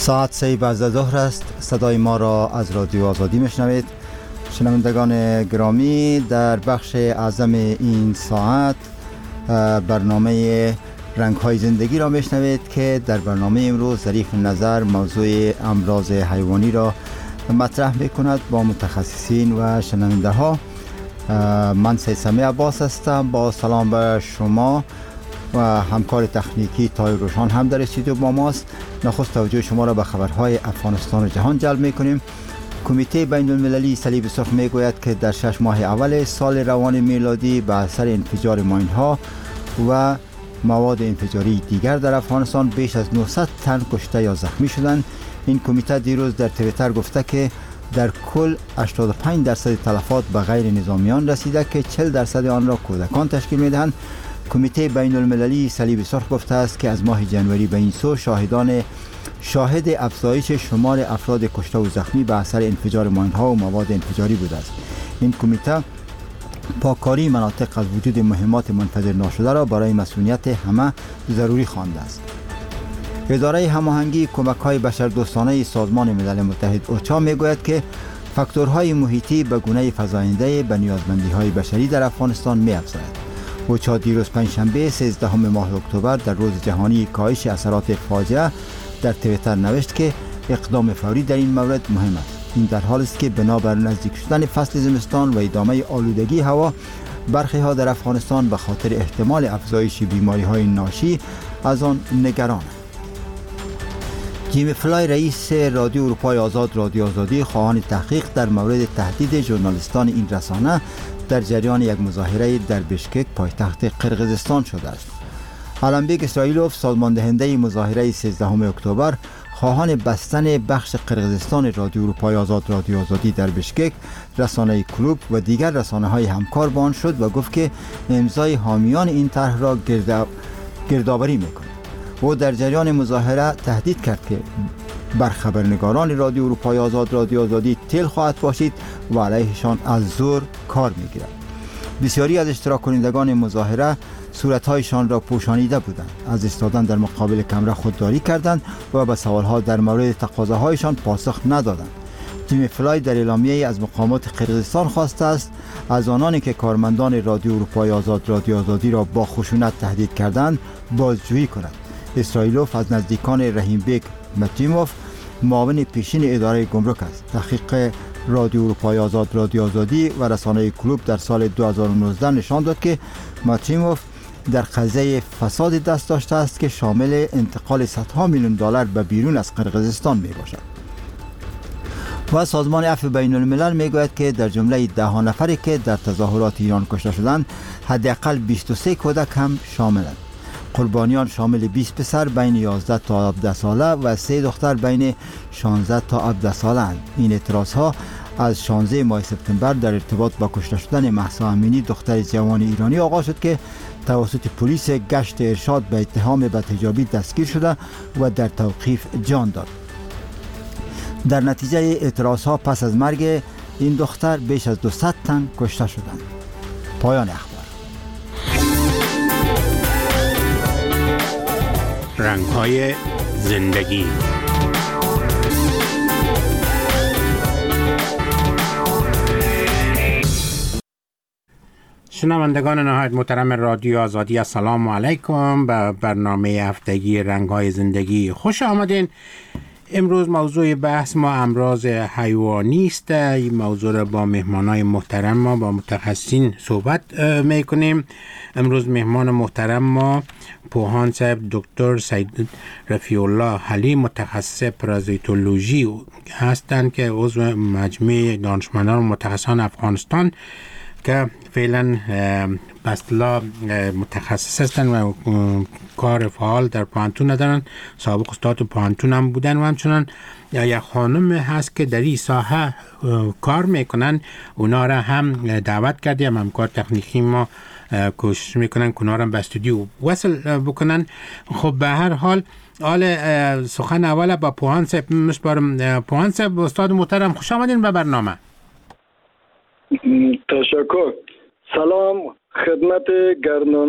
ساعت 3 بعد ظهر است. صدای ما را از رادیو آزادی میشنوید. شنوندگان گرامی، در بخش اعظم این ساعت برنامه رنگ‌های زندگی را میشنوید که در برنامه امروز ظریف نظر موضوع امراض حیوانی را مطرح میکند با متخصصین و شنونده ها. من سیسمی عباس هستم. با سلام به شما و همکار تکنیکی تای روشان هم در استودیو با ماست. نخست توجه شما را به خبرهای افغانستان و جهان جلب میکنیم. کمیته بین المللی صلیب سرخ میگوید که در 6 ماه اول سال روان میلادی به اثر انفجار ماین‌ها و مواد انفجاری دیگر در افغانستان بیش از 900 تن کشته یا زخمی شدند. این کمیته دیروز در توییتر گفته که در کل 85% تلفات به غیر نظامیان رسیده که 40% آن را کودکان تشکیل میدهند. کمیته بین المللی صلیب سرخ گفته است که از ماه جنوری به این سو شاهد افزایش شمار افراد کشته و زخمی به اثر انفجار ماین‌ها و مواد انفجاری بوده است. این کمیته پاککاری مناطق از وجود مهمات منفجر ناشده را برای مسئولیت همه ضروری خوانده است. اداره هماهنگی کمک‌های بشردوستانه سازمان ملل متحد اوچا میگوید که فاکتورهای محیطی به گونه فزاینده به نیازمندی‌های بشری در افغانستان می‌افزاید. اوچا دیروز پنجشنبه 13 ماه اکتبر در روز جهانی کاهش اثرات فاجعه در توییتر نوشت که اقدام فوری در این مورد مهم است. این در حالی است که بنابر نزدیک شدن فصل زمستان و ادامه آلودگی هوا، برخی ها در افغانستان به خاطر احتمال افزایش بیماری‌های ناشی از آن نگرانند. جیم فلای رئیس رادیو اروپای آزاد رادیو آزادی خواهان تحقیق در مورد تهدید ژورنالیستان این رسانه در جریان یک مظاهره در بشکک پایتخت قرقیزستان شده است. علمبیک اسرائیلوف سازمان دهنده مظاهره 13 اکتبر خواهان بستن بخش قرقیزستان رادیو اروپای آزاد رادیو آزادی در بشکک، رسانه کلوب و دیگر رسانه‌های همکار با آن شد و گفت که امضای حامیان این طرح را گردآوری می‌کند. او در جریان مظاهره تهدید کرد که بر خبرنگاران رادیو اروپای آزاد رادیو آزادی تل خواهد باشید و علیهشان از زور کار می‌گیرد. بسیاری از اشتراک کنندگان مظاهره صورت‌هایشان را پوشانیده بودند. از ایستادن در مقابل کامرا خودداری کردند و به سوال‌ها در مورد تقاضاهایشان پاسخ ندادند. جیم فلای در اعلامیه‌ای از مقامات قرقیزستان خواسته است از آنانی که کارمندان رادیو اروپای آزاد رادیو آزادی را با خشونت تهدید کردند بازجویی کند. اسرائیلوف از نزدیکان رحیمبک متریموف معاون پیشین اداره گمرک است. تحقیق رادیو اروپای آزاد رادیو آزادی و رسانه کلوب در سال 2019 نشان داد که متریموف در قضیه فساد دست داشته است که شامل انتقال صدها میلیون دلار به بیرون از قرقیزستان می باشد. و سازمان عفو بین الملل می گوید که در جمله 10 نفری که در تظاهرات ایران کشته شدند حداقل 23 کودک هم شاملند. قربانیان شامل 20 پسر بین 11 تا 17 ساله و 3 دختر بین 16 تا 17 ساله اند. این اعتراضها از 16 ماه سپتامبر در ارتباط با کشته شدن مهسا امینی دختر جوان ایرانی آغاز شد که توسط پلیس گشت ارشاد به اتهام بدحجابی دستگیر شده و در توقیف جان داد. در نتیجه اعتراضها پس از مرگ این دختر بیش از 200 تن کشته شدند. پایان اخبار. رنگ‌های زندگی. شنوندگان نهایت محترم رادیو آزادی، السلام علیکم. به برنامه هفتگی رنگ‌های زندگی خوش آمدین. امروز موضوع بحث ما امراض حیوانی است. این موضوع را با مهمانای محترم ما با متخصصین صحبت میکنیم. امروز مهمان محترم ما پوهان صاحب دکتر سید رفیع الله حلی متخصص پارازیتولوژی هستند که عضو مجمع دانشمندان و متخصصان افغانستان که فعلا بسلا متخصص هستند و کار فعال در پوهنتون دارن. سابق استاد پوهنتون هم بودن و همچنان یک خانم هست که در این ساحه کار میکنن. اونا را هم دعوت کردیم، همکار تکنیکی ما کوشش میکنن که اونا را به استودیو وصل بکنن. خب به هر حال سخن اول با پوهان صاحب میسپارم. پوهان صاحب استاد محترم خوش آمدین به برنامه. تشکر. سلام خدمت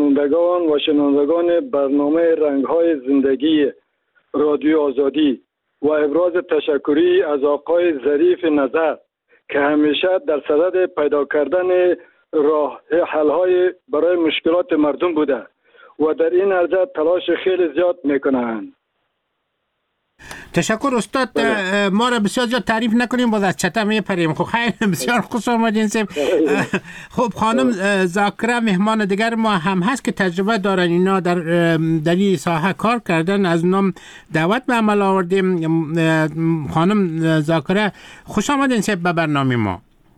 گردانندگان و شنوندگان برنامه رنگ‌های زندگی رادیو آزادی. و ابراز تشکری از آقای ظریف نظر که همیشه در صدد پیدا کردن راه حل‌های برای مشکلات مردم بوده و در این عرصه تلاش خیلی زیاد میکنند. تشکر استاد. ما را بسیار زیاد تعریف نکنیم، باز از چته میپریم. خب خیلی بسیار خوش آمدین. خب خانم ذاکره مهمان دیگر ما هم هست که تجربه دارن، اینا در این ساحه کار کردن، از اونام دعوت به عمل آوردیم. خانم ذاکره خوش آمدین به برنامه ما.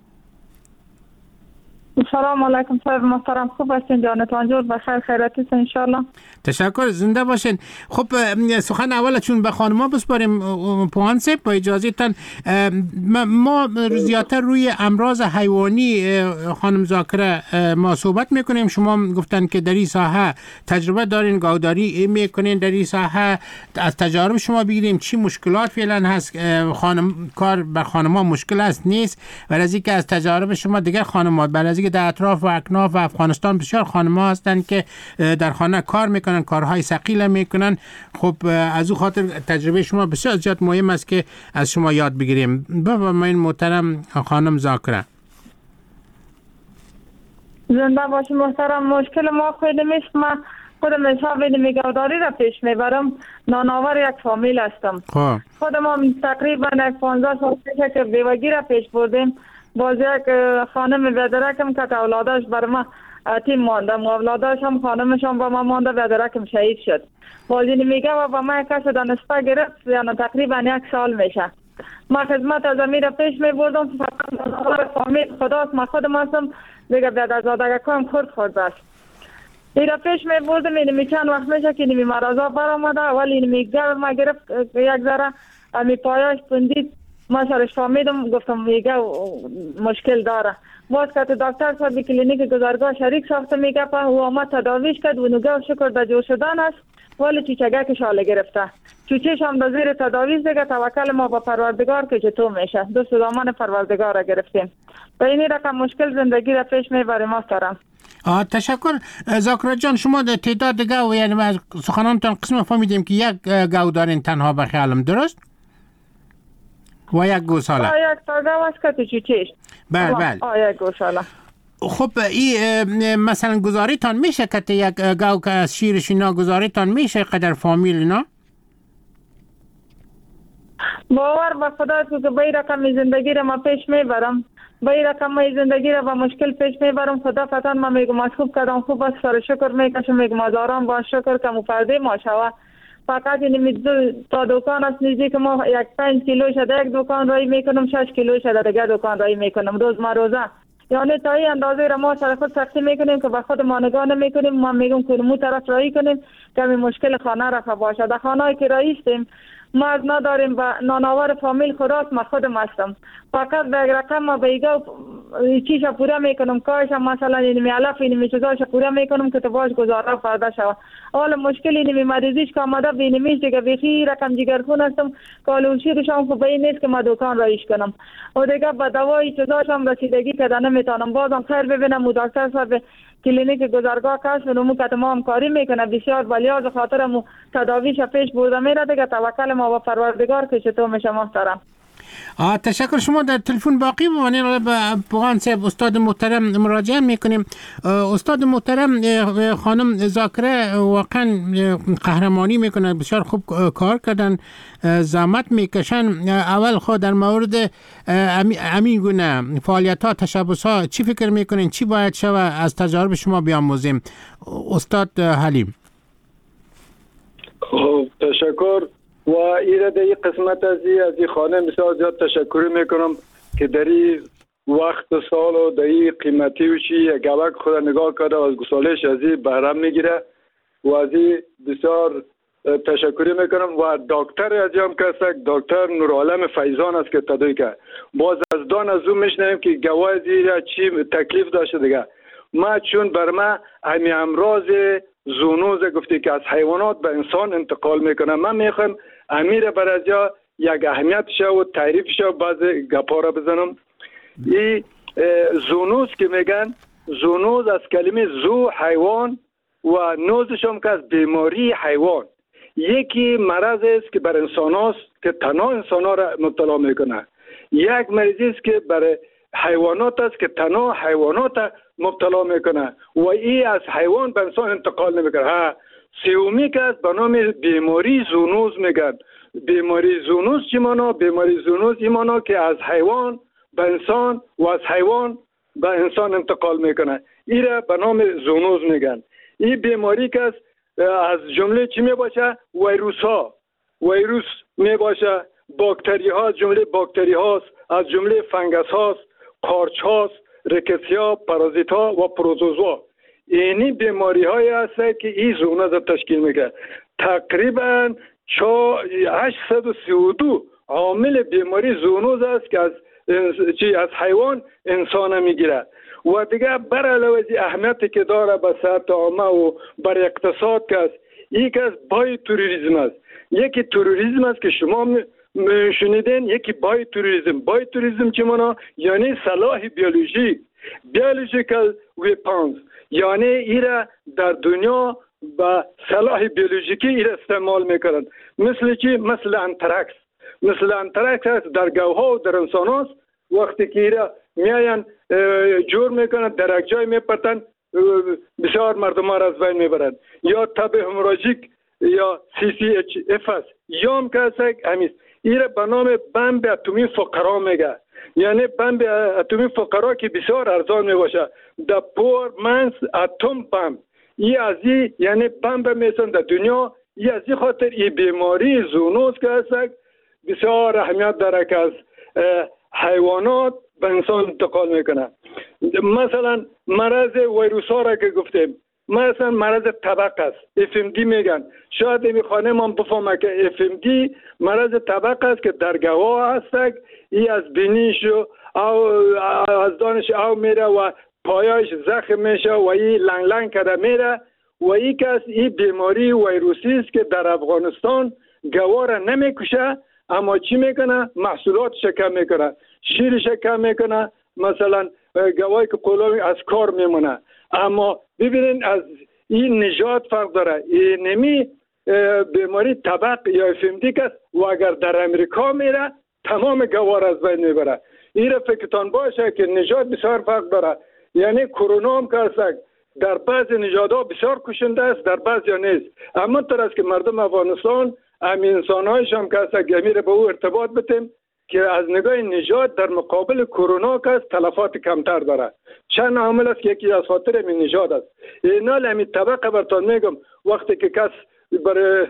سلام علیکم صاحب محترم، خوب هستین؟ جانتان جور بخیر خیراتی است ان شاء الله. تشکر، زنده باشین. خب سخن اول چون به خانم‌ها بسپاریم پوان صاحب با اجازهتان، ما زیادتر روی امراض حیوانی خانم ذاکره ما صحبت میکنیم. شما گفتن که در این ساحه تجربه دارین، گاوداری میکنین در این ساحه، از تجارب شما بگیریم چی مشکلات فعلا هست. کار بر خانم‌ها مشکل است نیست؟ و از اینکه از تجارب شما دیگر خانم‌ها، برای از اینکه در اطراف و اکناف و افغانستان بسیار خانم‌ها هستند که در خانه کار میکنن، کارهای ثقیل میکنن. خب از او خاطر تجربه شما بسیار زیاد مهم است که از شما یاد بگیریم. بفرمایید محترم خانم ذاکره. زنده باشی محترم. مشکل ما خیلی نیست. ما خودم حساب میگوداری را پیش میبرم. نانآور یک فامیل هستم. خودم هم تقریبا 15 سال پیش که بیوگی را پیش بردیم. باز یک خانم بیادرکم که اولادش بر ما تیم ماندم، اولادش هم خانمش هم با ما مانده، بیادرکم شهید شد. باز این میگه و با ما کس دانسته گرفت، یعنی تقریبا 1 سال میشه. ما خدمت از امیر پیش میبردم، فقط فامیل خداست، ما خودم هستم دیگه بیادرزادگکم خورد است. ایرا پیش میبردم، این چند وقت میشه که این مرضا برآمده، ولی این میگه ما گرفت یک ذره امی پایاش پندید، ما سرش فهمیدم، گفتم میگه مشکل داره. باز که دکتر صاحب کلینیک گذارگاه شریک ساخته میگه او آمد تداویش کرد و نگه شکر در جور شدن است، ولی چوچگه که شاله گرفته. چوچهش هم در زیر تداویش دیگه. توکل ما با پروردگار که چطور میشه، دست دامن پروردگار را گرفتیم. به این رقم مشکل زندگی را پیش میبریم محترم. تشکر ذاکره جان. شما در تعداد گاو، یعنی از سخنانتان قسم فهمیدیم که یک گاو دارین تنها به خیالم، درست؟ و یک گوساله. یک تا گاو است که چوچهش. بله. یک گوساله. خب این مثلا گزاریتان میشه که یک گاو که از شیرش اینا گزاریتان میشه قدر فامیل اینا؟ باور به خدا که به این رقم زندگی را ما پیش میبرم، به این رقم زندگی را با مشکل پیش میبرم. خدا فتن ما میگم از خوب کردم، خوب است، سر شکر میکشم، میگم از آرام با شکر که مفرده ما شوه. فقط این تا دکان است نزدیک ما 5 کیلو شده یک دکان رایی میکنم، 6 کیلو شده دیگه دکان رایی میکنم روزه. یعنی تا این اندازه را ما سر خود سختی میکنیم که به خود ما نگاه نمیکنیم. ما میگم که مو طرف رایی کنیم که مشکل خانه رفع باشه. در خانه‌ای که رایی استیم ما از نداریم و نانآور فامیل خداست، ما خودم هستم. فقط به رقم ما بیگا چیزا پورا میکنم، کارش مثلا این میالف این چیزاش پورا میکنم که تو باش گزاره فردا شوه. حالا مشکلی این مریضیش که آمده بینیمیش دیگه بیخی رقم جگرخون هستم، کالوشیرش هم خوب این نیست که ما دکان رایش کنم و دیگه به دوای چیزاش هم رسیدگی کردن نمیتونم. بازم خیر ببینم و دکتر صاحب کلینیک گذارگاه کاش منو که تمام کاری میکنه، بسیار بلیاز خاطرم تداویش پیش برده میره دیگه. توکل ما با پروردگار که چطور میشه محترم. تشکر. شما در تلفن باقی بمانید. به پوان صاحب استاد محترم مراجعه میکنیم. استاد محترم، خانم ذاکره واقعا قهرمانی میکنه، بسیار خوب کار کردن، زحمت میکشن. اول خود در مورد همین گونه فعالیت ها، تشبس ها چی فکر میکنین؟ چی باید شود از تجارب شما بیاموزیم؟ استاد حلیم. خب تشکر. و ایره در این قسمت از این خانه بسیار زیاد تشکر میکنم که در این وقت سال و در این قیمتی و چی یک گوک خود نگاه کرده و از گسالش از این بهرم میگیره و از این بسیار تشکر میکنم. و دکتر از هم که دکتر نورعالم فیضان است که تدایی که باز از دان از اون میشنیم که گواه زیر چی تکلیف داشته دیگه. ما چون بر ما همی امراض زونوز گفتی که از حیوانات به انسان انتقال میکنه، من میخوام امیر برازیا یک اهمیت شو و تعریف شو بعض گپا را بزنم. این زونوز که میگن، زونوز از کلمه زو حیوان و نوزش هم که از بیماری حیوان، یکی مرض است که بر انسان هاست که تنها انسان ها را مبتلا میکنه. یک مریضی است که برای حیوانات است که تنها حیوانات مبتلا میکنه و این از حیوان به انسان انتقال نمیکنه. سومی که است به نام بیماری زونوز میگن. بیماری زونوز چی مانا؟ بیماری زونوز این مانا که از حیوان به انسان و از حیوان به انسان انتقال میکنه. این را به نام زونوز میگن. این بیماری که است از جمله چی میباشه؟ ویروس ها. ویروس میباشه، باکتری ها، از جمله باکتری هاست، از جمله فنگس هاست، قارچ هاست، ریکسی ها، پارازیت ها و پروتوزوا. اینی بیماری های هست که این زونوز تشکیل میگه. تقریبا 832 عامل بیماری زونوز است که از حیوان انسان میگیره. و دیگه بر علاوه از اهمیتی که داره به صحت عامه و بر اقتصاد که است، یک از بای تروریسم است. یکی تروریسم است که شما شنیدین، یکی بای تروریسم. بای تروریسم چی مانا؟ یعنی سلاح بیولوژیک، بیولوژیکال ویپنز، یعنی ایره در دنیا با سلاح بیولوژیکی ایره استعمال میکنند. مثل چی؟ مثل انترکس. مثل انترکس هست در گوها و در انسان هست. وقتی که ایره میاین جور میکنن در یک جای میپرتن، بسیار مردم ها را از بین میبرند. یا تب هموراژیک یا CCHF است. یا هم که هست همیست. ایره به نام بمب اتمی فقرا میگه. یعنی بمب اتمی فقرا که بسیار ارزان میباشه. The poor man's atom bomb. این از این یعنی بمب میسن در دنیا. این از این خاطر این بیماری زونوز که هست بسیار اهمیت داره که از حیوانات به انسان انتقال میکنه. مثلا مرض ویروس ها را که گفتیم، مثلا مرض طبق است، FMD میگن. شاید این خانه ما بفهمه که FMD مرض طبق است که در گواه هست. این از بینیش و از دانش او میره و پایش زخم میشه و این لنگ لنگ کرده میره و این که این بیماری ویروسی است که در افغانستان گواه را نمیکشه، اما چی میکنه؟ محصولاتش کم میکنه، شیرش کم میکنه، مثلا گواهی که قلوی از کار میمونه. اما ببینین از این نژاد فرق داره. این نمی بیماری طبق یا FMD است و اگر در امریکا میره تمام گواه را از بین میبره. این را فکرتان باشه که نژاد بسیار فرق داره. یعنی کرونا هم که است در بعض نژادها بسیار کشنده است، در بعضی نیست. اما طور است که مردم افغانستان همین انسان‌هایش هم که است گمیر به او ارتباط بتیم که از نگاه نژاد در مقابل کرونا که است تلفات کمتر داره. چند عامل است که یکی از خاطر همین نژاد است. اینا همین طبقه براتون میگم، وقتی که کس برای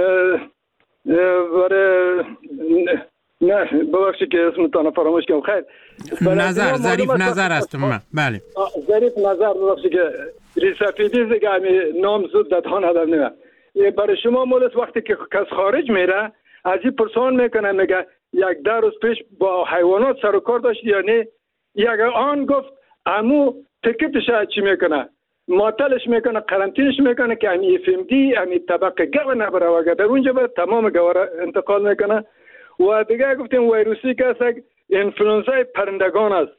نه ببخشید که اسمتان فراموش کردم. خیر، نظر ظریف نظر است. بله ظریف نظر، ببخشید که ریسافیدیز دیگه همین نام زود دادن ندارم. نه برای شما مولس وقتی که کس خارج میره از این پرسان میکنه، میگه یک در روز پیش با حیوانات سر و کار داشت یا نه؟ یک آن گفت امو تکتش چی میکنه؟ معطلش میکنه، قرنطینش میکنه که همین FMD همین طبقه گوه نبره و در اونجا به تمام گوه را انتقال میکنه. و دیگه گفتیم ویروسی که است انفلوانزای پرندگان است.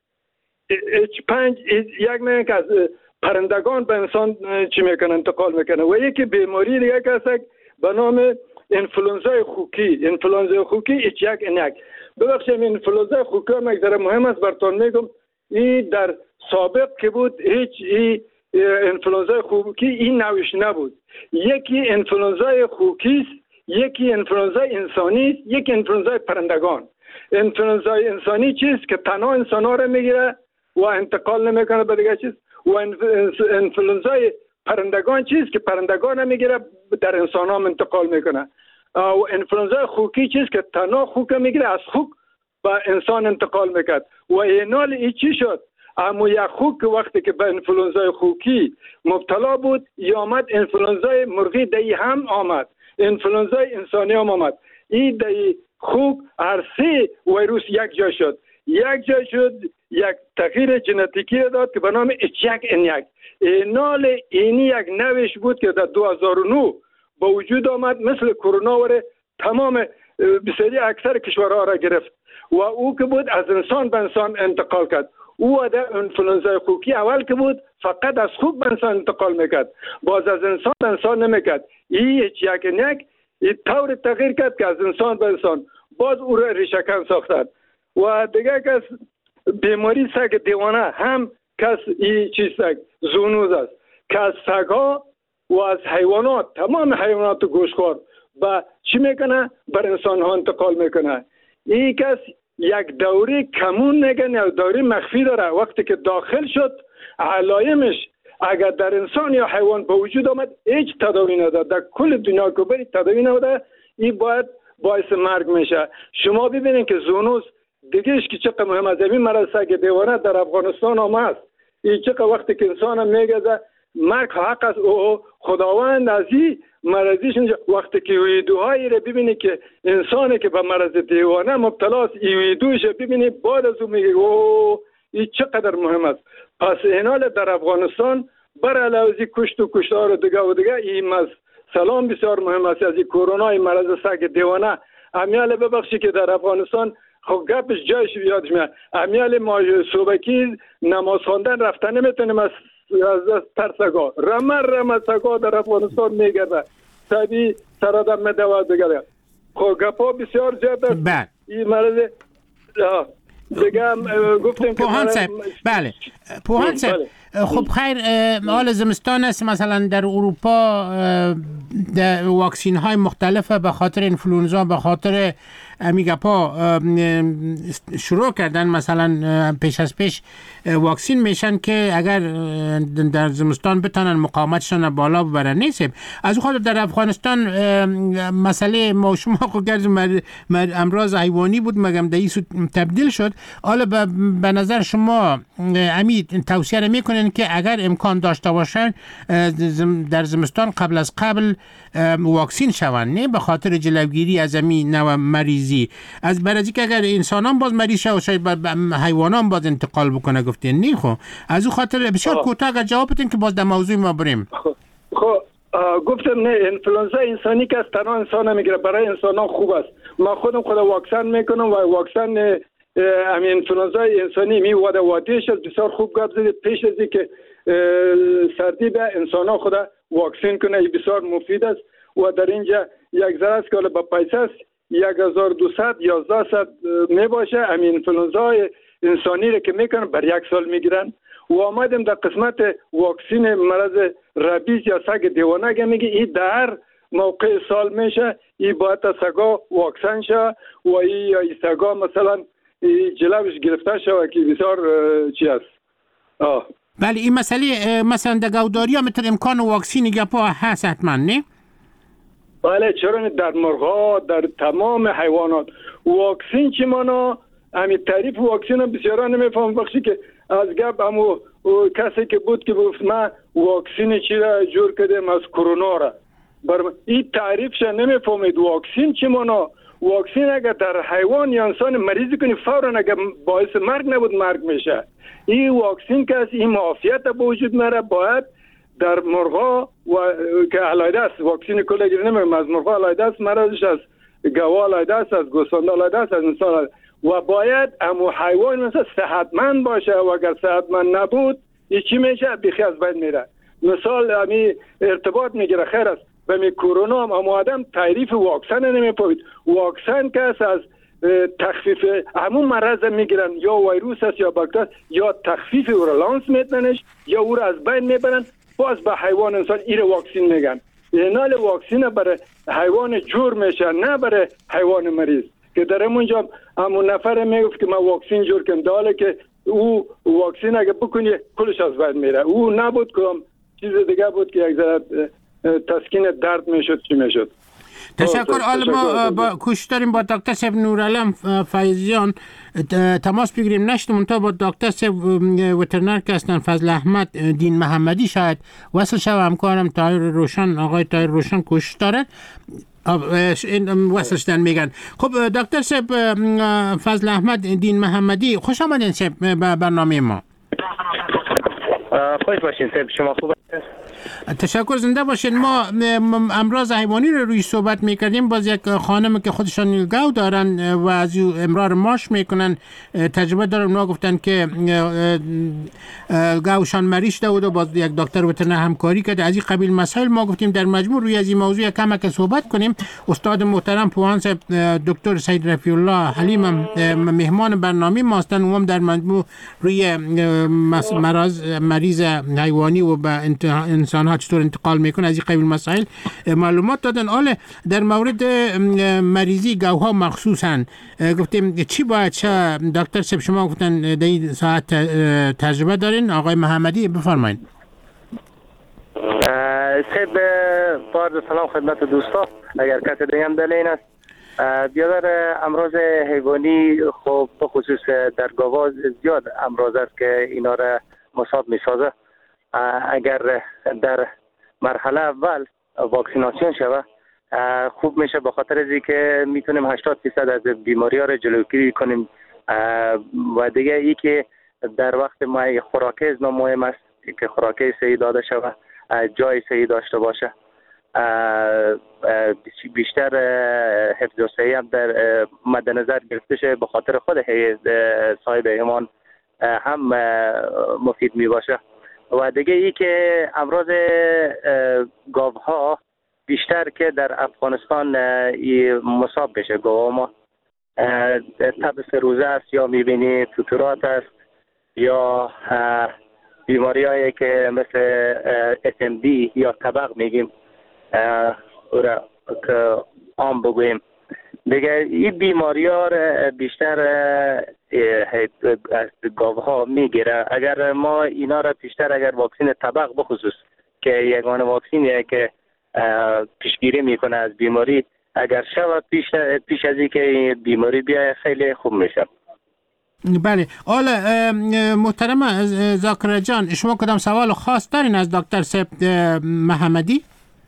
H5 یک میگه که از پرندگان به انسان چی میکنه؟ انتقال میکنه. و یکی بیماری دیگه که است به نام انفلوانزای خوکی. انفلوانزای خوکی H1N1. ببخشید انفلوانزای خوکی هم یک ذره مهم است براتون میگم. این در سابق که بود هیچ انفلوانزای خوکی این نوعش نبود. یکی انفلوانزای خوکی است، یکی انفلوانزای انسانی است، یکی انفلوانزای پرندگان. انفلوانزای انسانی چیست که تنها انسان‌ها را میگیره و انتقال نمیکنه به دیگه چیز. و انفلوانزای پرندگان چیست که پرندگان را میگیره در انسان‌ها انتقال میکنه. و انفلوانزای خوکی چیست که تنها خوک میگیره از خوک به انسان انتقال میکرد. و اینال ای چی شد؟ اما یک خوک وقتی که به انفلوانزای خوکی مبتلا بود یا آمد انفلوانزای مرغی دی هم آمد، انفلوانزای انسانی هم آمد. این دی خوک هر سه ویروس یک جا شد. یک تغییر ژنتیکی داد که به نام H1N1. اینال اینی یک نوش بود که در 2009 با وجود آمد، مثل کرونا وره تمام بسیاری اکثر کشورها را گرفت و او که بود از انسان به انسان انتقال کرد. او در انفلوانزای خوکی اول که بود فقط از خوک به انسان انتقال میکرد، باز از انسان به انسان نمیکرد. این H1N1 این طور تغییر کرد که از انسان به انسان باز او را ریشه‌کن ساختند. و دیگه کس بیماری سگ دیوانه هم کس این چیز سگ زونوز است که از سگ‌ها و از حیوانات، تمام حیوانات گوشتخوار با چی میکنه؟ بر انسان ها انتقال میکنه. این کس یک دوره کمون میگن یا دوره مخفی داره. وقتی که داخل شد علایمش اگر در انسان یا حیوان به وجود آمد هیچ تداوی نداره، در کل دنیا که بری تداوی نداره، این باید باعث مرگ میشه. شما ببینید که زونوز دیگهش که چقدر مهم است. این مرض سگ دیوانه در افغانستان هم هست. این چقدر وقتی که انسان هم میگه مرگ حق است، او خداوند از این مرضیش وقتی که ویدوهایی رو ببینی که انسانی که به مرض دیوانه مبتلا است این ویدوش ببینی بعد از اون میگه او این چقدر مهم است. پس این حال در افغانستان بر علاوه کشت و کشتار و دیگه این سلام بسیار مهم است. از این کرونا این مرض سگ دیوانه امیال ببخشی که در افغانستان خب گپش جایش یادش میاد. امیال ما صبحی نماز خواندن رفتن نمیتونیم از ترسگاه رمه سگاه در افغانستان میگرده سبی سرادم مدواد بگرده. خب گپا بسیار زیاد است. این مرض دیگه هم گفتیم که بله پوهان صاحب خب خیر حال زمستان است. مثلا در اروپا در واکسین های مختلفه به خاطر انفلوئنزا به خاطر امیگاپا شروع کردن. مثلا پیش از پیش واکسین میشن که اگر در زمستان بتونن مقاومتشون بالا ببرن. نیست از خاطر در افغانستان مسئله ما شما خود گرز امراض حیوانی بود مگم در این تبدیل شد. حالا به نظر شما امید توصیه میکنن که اگر امکان داشته باشن در زمستان قبل از قبل واکسین شون، نه به خاطر جلوگیری از این نوع مریضی از برای که اگر انسانان باز مریض شه و شاید به حیوانان باز انتقال بکنه گفتین نه. خب از اون خاطر بسیار کوتاه اگر جواب بدین که باز در موضوع ما بریم. خب گفتم نه انفلوئنزا انسانی که از تنها انسان میگیره برای انسانان خوب است. ما خودم واکسن میکنم و واکسن همین انفلوئنزا انسانی می وادیش بسیار خوب گپ زدید. پیش از اینکه سردی به انسان‌ها خود واکسن کنه بسیار مفید است و در اینجا یک ذره است که با پیسه 1200 1100 می باشه. همین انفلوئنزا انسانی رو که میکنن بر یک سال میگیرن. و آمدیم در قسمت واکسن مرض ربیز یا سگ دیوانه که میگه این در موقع سال میشه این باید سگا واکسن شه و این سگا مثلا جلوش گرفته شود که بسیار چی است. بله این مسئله مثلا در گوداری هم امکان واکسین گپا هست حتما نه؟ بله چرا در مرغا در تمام حیوانات واکسین چی مانا همین تعریف واکسین هم بسیارا نمیفهم. بخشی که از گپ همو کسی که بود که گفت من واکسین چی را جور کردم از کرونا را این تعریفش نمیفهمید. واکسین چی مانا واکسین اگر در حیوان یا انسان مریض کنی فوراً اگر باعث مرگ نبود مرگ میشه. این واکسین که از این معافیت به وجود میاره باید در مرغا و که علایده است واکسین کلی نمیم از مرغا علایده است مرضش از گوا علایده است از گوسفند علایده است از انسان و باید امو حیوان مثلا صحتمند باشه و اگر صحتمند نبود این چی میشه بیخی از بین میره. مثال امی ارتباط میگیره خیر است و می کرونا هم آدم تعریف واکسن نمیپوید. واکسن که از تخفیف همون مرض میگیرن یا ویروس است یا باکتری یا تخفیف او را لانس میدنش یا او را از بین میبرن باز به حیوان انسان این واکسین میگن. اینال واکسین برای حیوان جور میشه نه برای حیوان مریض که در اونجا همون نفر میگفت که من واکسین جور کنم داله که او واکسین اگه بکنی کلش از بین میره. او نبود که چیز دیگه بود که یک ذره تسکین درد میشد چی میشد. تشکر. حالا ما با کوشش داریم با دکتر صاحب نورعلم فیضیان تماس بگیریم. نشدم تا با دکتر صاحب وترنر که هستن فضل احمد دین محمدی شاید وصل شو. همکارم طاهر روشن آقای طاهر روشن کوشش دارن وصلش دن میگن. خب دکتر صاحب فضل احمد دین محمدی خوش آمدین صاحب به برنامه ما. خوش باشین صاحب. شما خوب هستید؟ تشکر، زنده باشین. ما امراض حیوانی رو روی صحبت میکردیم. باز یک خانم که خودشان گاو دارن و از امرار ماش میکنن تجربه دارن. اونا گفتن که گاوشان مریض شده بود و باز یک دکتر وترنر همکاری کرده. از این قبیل مسائل ما گفتیم در مجموع روی از این موضوع کم صحبت کنیم. استاد محترم پوهان صاحب دکتر سید رفیع الله حلیم مهمان برنامه ما هستند. هم در مجموع روی مریض حیوانی و به انسان ها چطور انتقال میکنه از این قبیل مسائل معلومات دادن. حالا در مورد مریضی گاوها مخصوصا گفتیم چی باید شه؟ دکتر صاحب شما گفتن در این ساعت تجربه دارین. آقای محمدی بفرمایید. صاحب بار سلام خدمت دوستا. اگر کسی دیگه هم دلین است بیادر امراض حیوانی خب بخصوص در گاوا زیاد امراض است که اینا را مصاب می سازه. اگر در مرحله اول واکسیناسیون شود خوب میشه، به خاطر از اینکه میتونیم 80% از بیماری ها را جلوگیری کنیم. و دیگه ای که در وقت ما خوراکی از مهم است که خوراکی صحیح داده شود، جای صحیح داشته باشه. بیشتر حفظ و صحیح هم در مد نظر گرفته شه، به خاطر خود صاحب ایمان هم مفید می باشه. و دیگه ای که امراض گاوها بیشتر که در افغانستان مصاب بشه گاوها ما تب سروزه است یا میبینی توتورات است یا بیماری هایی که مثل SMD یا طبق میگیم اورا که عام بگویم. دیگه این بیماری ها بیشتر از گاوها میگیره. اگر ما اینا را بیشتر اگر واکسین طبق بخصوص که یگانه واکسینیه که پیشگیری میکنه از بیماری، اگر شود پیش از اینکه بیماری بیایه خیلی خوب میشه. بله. حالا محترم ذاکر جان، شما کدام سوال خاص دارین از دکتر صاحب محمدی؟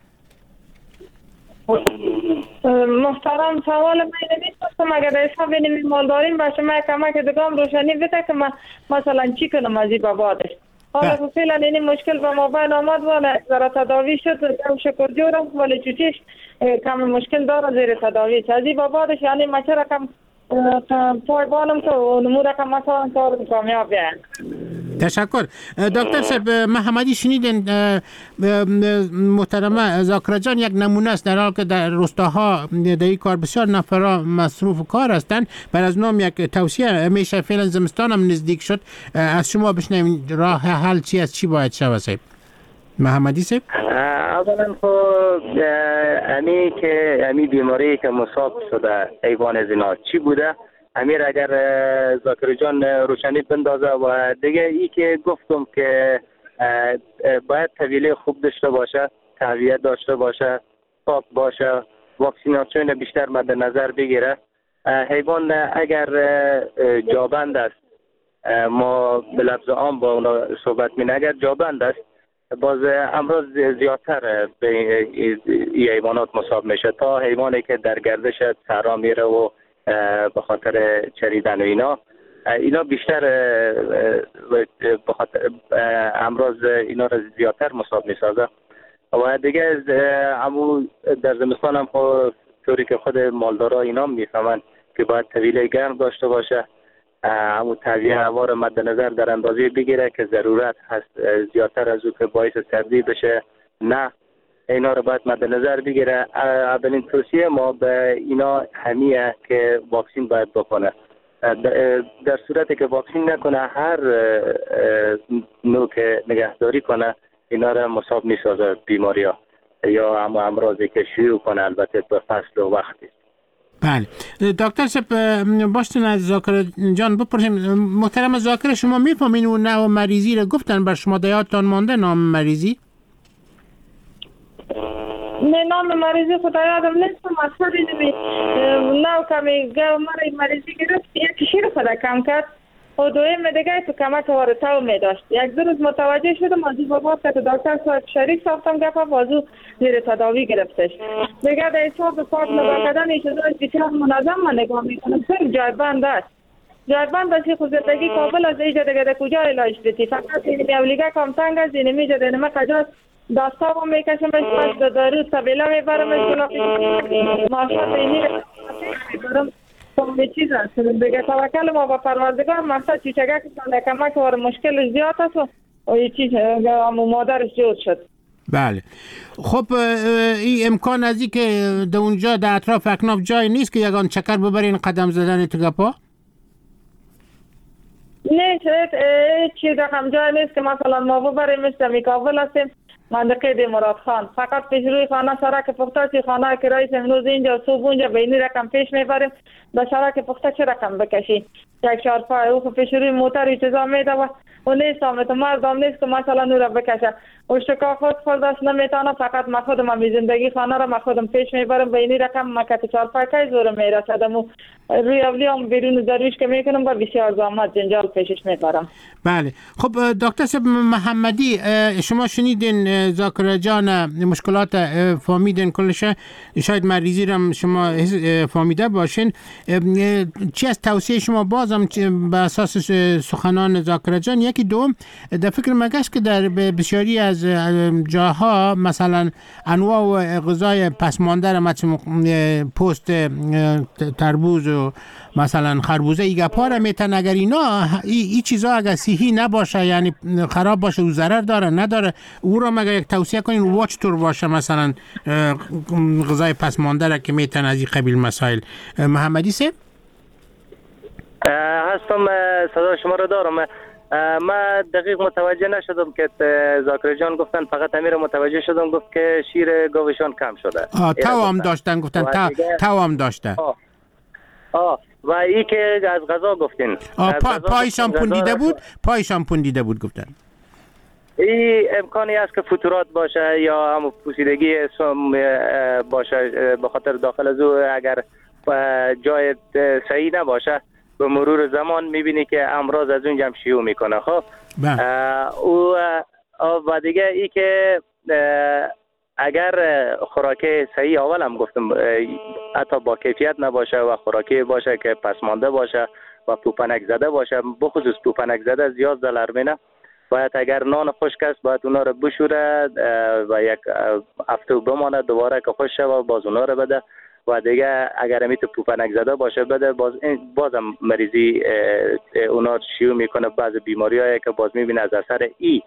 محترم سوال من نمی‌خواستم اگر در حساب اینمی مال داریم باشه من کمک دگام روشنی بده که من مثلا چی کنم از این بابادش. حالا که فعلا این مشکل به ما بین آمد ولی زیرا تداوی شد و شکر جورم ولی چوتیش کم مشکل داره زیر تداوی. از این بابادش یعنی ما چرا کم پای بانم که نمو رقم مثلا کار کامیاب بیان. تشکر. دکتر صاحب محمدی شنیدین محترمه ذاکر جان یک نمونه است در حال که در روستاها در این کار بسیار نفرا مصروف کار هستند. بر از نام یک توصیه میشه فعلا زمستان هم نزدیک شد از شما بشنویم راه حل چی است، چی باید شود صاحب محمدی صاحب؟ اولا خب امی بیماری که مصاب شده حیوان از اینا چی بوده امیر اگر ذاکر جان روشنی بندازه. و دیگه ای که گفتم که باید طویله خوب داشته باشه، تهویه داشته باشه، پاک باشه، واکسیناسیون بیشتر مد نظر بگیره. حیوان اگر جابند است، ما به لفظ عام با اونا صحبت می اگر جابند است باز امراض زیادتر به این حیوانات مصاب میشه تا حیوانی که در گردش صحرا میره و به خاطر چریدن و اینا بیشتر به خاطر امراض اینا را زیادتر مصاب میسازه. و دیگه در زمستان هم طوری که خود مالدارا اینا میفهمن که باید طویله گرم داشته باشه، همون تهویه هوا رو مد نظر در اندازه بگیره که ضرورت هست زیادتر از او که باعث سردی بشه نه، اینا رو باید مد نظر بگیره. اولین توصیه ما به اینا همیه که واکسین باید بکنه. در صورتی که واکسین نکنه هر نوع که نگهداری کنه اینا رو مصاب میسازه بیماری ها یا هم امراضی که شروع کنه البته به فصل و وقتی. بله. دکتر صاحب باشتن از ذاکر جان بپرسیم. محترم ذاکر شما میفهمین اون نوع مریضی رو گفتن بر شما دیاتان مانده نام مریضی؟ نه نام مریضی خدا یادم نیست. مصدر اینمی نو کمی گو مریضی گرفت یکی شیر خدا کم کرد و دویم دیگه تو کمک وارتاو می داشت. یک دو روز متوجه شدم از این بابا که دکتر صاحب شریک ساختم گفت بازو زیر تداوی گرفتش. دیگه در حساب پاک نگاه کردن این چیزای بسیار منظم من نگاه میکنم. صرف جایبند است. جایبند است خود زندگی قابل از اینجا دیگه در کجا علاج بدی. فقط این اولیگه کم تنگ است این میجا در نمه کجاست دستا هم میکشمش به دارو طبیله میبرمش کلاقی ماشا بینی میبرم به چیز هست دیگه. توکل ما به پروردگار. مقصد چیچگه که ساله کمک وار مشکل زیاد هست و یه چیز مادرش جود شد. بله. خب این امکان از این که در اونجا در اطراف اکناف جای نیست که یگان چکر ببرین قدم زدن تو گپا؟ نه چیز هم جای نیست که مثلا ما ببریم مثل میکابل هستیم منطقه دی مراد خان. فقط پیش روی خانه سرک پخته چی خانه که رئیس امروز اینجا صبح اونجا به اینی رقم پیش میبریم به سرک پخته چه رقم بکشی یک چارپای او پیش روی موتر اجازه میده و نیست آمد مردم نیست که مثلا نورا بکشه اشتکا خود خودش نمیتانه. فقط ما خودم می زندگی خانه را ما خودم پیش میبرم به اینی رقم مکت چارپای که زور میرسدم و روی اولی هم بیرون درویش که میکنم با بسیار زحمت جنجال پیشش میبرم. بله. خب دکتر صاحب محمدی شما شنیدین زاکر جان مشکلات فهمیدین کلش، شاید مریضی را شما فهمیده باشین. چی از توصیه شما بازم به اساس سخنان زاکر جان؟ یکی دوم در فکر مگست که در بسیاری از جاها مثلا انواع و غذای پسمانده را مثل پوست تربوز و مثلا خربوزه ایگه پاره میتن اگر اینا این چیزا اگر صحی نباشه یعنی خراب باشه و ضرر داره نداره او را مگه یک توصیه کنین واچ تور باشه مثلا غذای پسمانده را که میتن از این قبیل مسائل. محمدی سه هستم صدا شما رو دارم. ما دقیق متوجه نشدم که زاکر جان گفتن، فقط امیر متوجه شدم گفت که شیر گاوشان کم شده. توام داشتن گفتن توام داشته. و ای که از غذا گفتین پایشان پوندیده بود، پایشان پوندیده بود گفتن. این امکانی است که فتورات باشه یا هم پوسیدگی باشه به خاطر داخل از او اگر جای صحیح نباشه به مرور زمان میبینی که امراض از اونجا هم شیوع میکنه. خب و دیگه ای که اگر خوراکی صحیح اول هم گفتم حتی با کیفیت نباشه و خوراکی باشه که پسمانده باشه و پوپنک زده باشه، بخصوص پوپنک زده زیاد ضرر مینه. باید اگر نان خشک است باید اونا رو بشوره و یک هفته بمانه دوباره که خشک شوه باز اونا رو بده و دیگه اگر میتونه پوپنک زده باشه بده بازم مریضی اونا شیوع میکنه. بعض بیماریایی که باز میبینه از اثر ای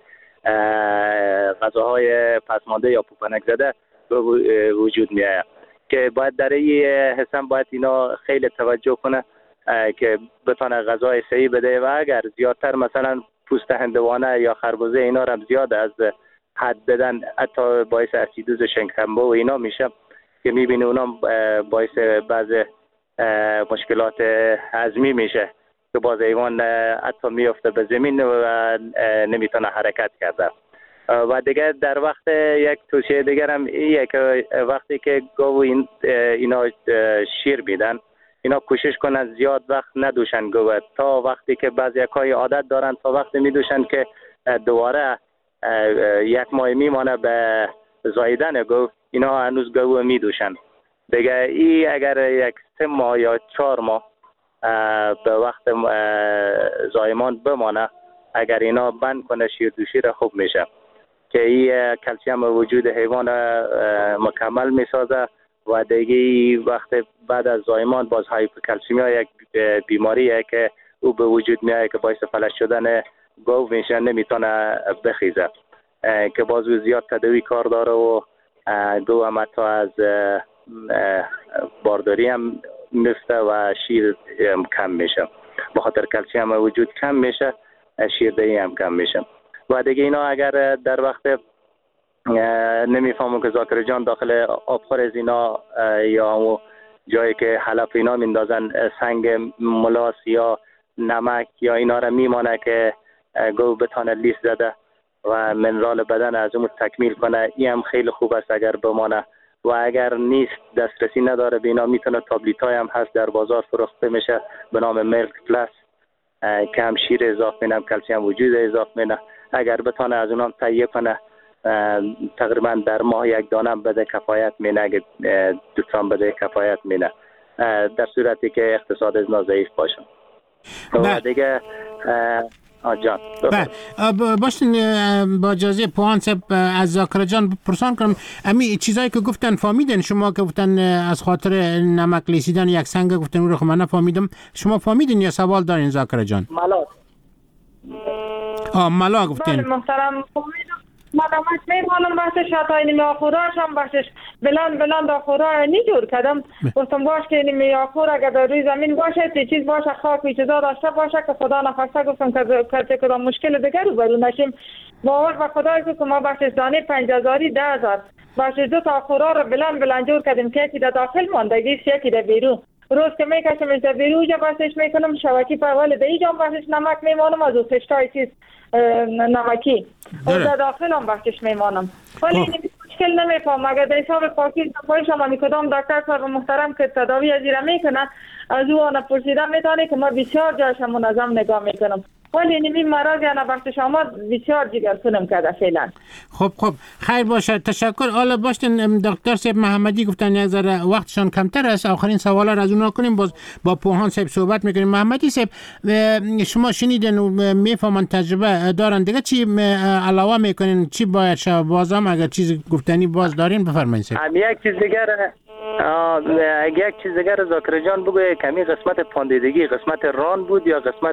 غذاهای پسمانده یا پوپنک زده به وجود میاد که باید در این حسن باید اینا خیلی توجه کنه که بتونه غذای صحیح بده و اگر زیادتر مثلا پوست هندوانه یا خربوزه اینا رو زیاد از حد بدن حتی باعث اسیدوز شکمبه و اینا میشه که میبینه اونا باعث بعض مشکلات هضمی میشه که باز ایوان حتی میفته به زمین و نمیتونه حرکت کرده. و دیگه در وقت یک توصیه دیگر هم ایه که وقتی که گاو اینا شیر میدن اینا کوشش کنن زیاد وقت ندوشن گاو تا وقتی که بعضی یکای عادت دارن تا وقتی میدوشن که دوباره یک ماه میمانه به زاییدن گاو اینا هنوز گاو میدوشن. دیگه ای اگر یک 3 ماه یا 4 ماه به وقت زایمان بمانه اگر اینا بند کنه شیر دوشی را خوب میشه که این کلسیم وجود حیوان مکمل میسازه و دیگه وقت بعد از زایمان باز هایپوکلسیمیا یک بیماریه که او به وجود میاد که باعث فلج شدن گاو میشه نمیتونه بخیزه که باز زیاد تداوی کار داره و گاو هم حتی از بارداری هم میفته و شیر کم میشه به خاطر کلسیم وجود کم میشه شیردهی هم کم میشه. و دیگه اینا اگر در وقت نمیفهمم که زاکر جان داخل آبخور از اینا یا جایی که حلف اینا میندازن سنگ ملاس یا نمک یا اینا را میمانه که گو بتانه لیس زده و منرال بدن از اون تکمیل کنه این هم خیلی خوب است اگر بمانه. و اگر نیست دسترسی نداره به اینا میتونه تابلیت های هم هست در بازار فروخته میشه به نام ملک پلاس که هم شیر اضافه مینه کلسیم وجود اضافه مینه اگر بتانه از اونام تهیه کنه تقریبا در ماه 1 دانه بده کفایت مینه اگر 2 تام بده کفایت مینه در صورتی که اقتصاد از ضعیف باشه. و دیگه جان باشین با اجازه پوهان صاحب از ذاکر جان پرسان کنم امی چیزایی که گفتن فهمیدن شما که گفتن از خاطر نمک لیسیدن یک سنگ گفتن اون رو من نفهمیدم شما فهمیدن یا سوال دارین ذاکر جان؟ ملا گفتین. بله محترم فهمیدم مدامت میمانم بحثش حتی اینمی آخوراش هم بحثش بلند آخورا نی جور کردم گفتم باش که اینمی آخور اگر در روی زمین باشه تی چیز باشه خاک و چیزا داشته باشه که خدا نخواسته گفتم که کدام مشکل دیگر رو برون نشیم باور به خدای که ما بحثش دانه 5000 10,000 بحثش دو تا آخورا رو بلند جور کردیم که یکی در داخل ماندگی یکی در بیرون روز که میکشم از بیرون جا بحثش میکنم شبکی پرواله در اینجا بحثش نمک میمانم از او خشتای چیز نمکی و در داخل هم بحثش میمانم ولی این مشکل نمیفهم اگر در حساب پاکی پایش هم همی کدام دکتر صاحب محترم که تداوی از ایره میکنن از او آنه پرسیدم میتانه که ما بسیار جایش هم منظم نگاه میکنم ولی نمی مرض یا نبخشش آمد بسیار جگر کنم کرده فعلا. خب خیر باشه تشکر. حالا باشین دکتر صاحب محمدی گفتن یک ذره وقتشان کمتر است آخرین سوالا را از اونا کنیم باز با پوهان صاحب صحبت میکنیم. محمدی صاحب شما شنیدن و میفهمن تجربه دارن دیگه چی علاوه میکنین چی باید شد بازم اگر چیز گفتنی باز دارین بفرمایید صاحب. یک چیز دیگر ذاکر جان بگوی کمی قسمت پاندیدگی قسمت ران بود یا قسمت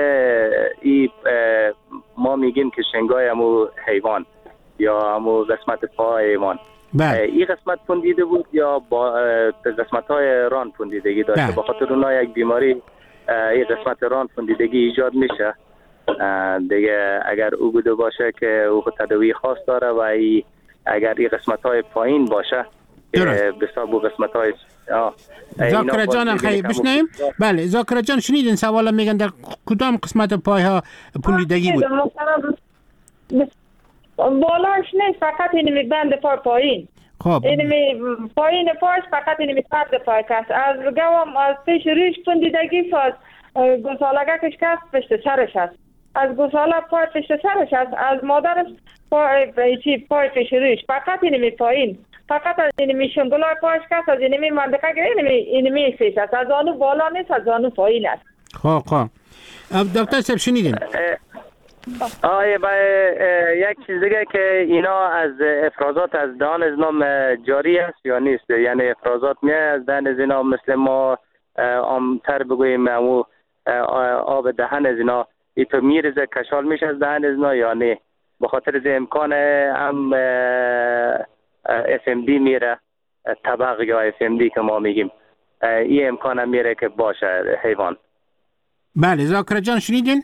ما میگیم که شنگای همو حیوان یا همو قسمت پا حیوان این قسمت پوندیده بود یا با قسمت های ران پوندیدگی داشته بخاطر اونا یک بیماری این قسمت ران پوندیدگی ایجاد میشه دیگه اگر او بوده باشه که او تداوی خاص داره و اگر این قسمت های پایین باشه بسابو قسمت های ذاکر جان خیلی بشنیم. بله ذاکر جان شنیدین سوالا میگن در کدام قسمت پای ها پوندیدگی بود؟ بالاش نیست فقط اینمی بند پای پایین. خب اینمی پایین پایش فقط اینمی پرد پای کست از گوام از پیش ریش پوندیدگی از گوسالگه کش کست پشت سرش هست از گوساله پای پشت سرش هست از مادرش پای پیش ریش فقط اینمی پایین فقط از اینمی شنگلای پایش کست از اینمی منطقه گره اینمی سیش هست از آنو بالا نیست از آنو پایین هست. خب دکتر صاحب شنیدین؟ یک چیز دیگه که اینا از افرازات از دهان از نام جاری است یا نیست یعنی افرازات میاد از دهان از اینا مثل ما عامتر بگوییم آب دهن از اینا ایتو میرزه کشال میشه از دهن از اینا یا نه بخاطر از امکان هم FMD میره طبق یا FMD که ما میگیم این امکان هم میره که باشه حیوان. بله ذاکر جان شنیدین؟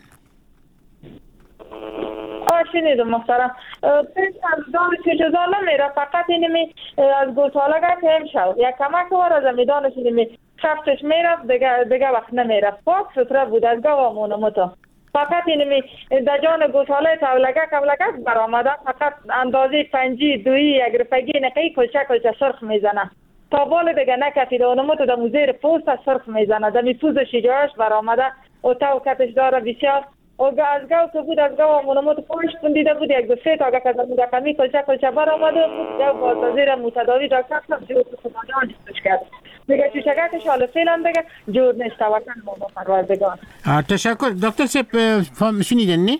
شنیدم محترم از دانش چیزا نمیره فقط اینمی از گوسالگه که هم شد یک کمک وار از میدانش اینمی شفتش میرفت دیگه وقت نمیرفت پاک ستره بود از گوامونم تا فقط اینمی در جان گوساله تولگه برآمده فقط اندازه پنجی دویی یک رفگی نقی کلچه سرخ میزنه تا بال دیگه نکفیده اونمو تو در موزیر پوست سرخ میزنه در می پوزش جایش برآمده و تا کتش داره بسیار و از گاو که بود از گاو همونمو تو پایش پوندیده بود یک دو سه تا که از مدقمی کلچه برآمده بود گاو بازازیر متداوی دکتر صاحب جور خدایان جستش کرد دیگه چوشگه که حالا فعلا دیگه جور نیست توکل ما پروردگار. تشکر. دکتر صاحب شنیدن نی؟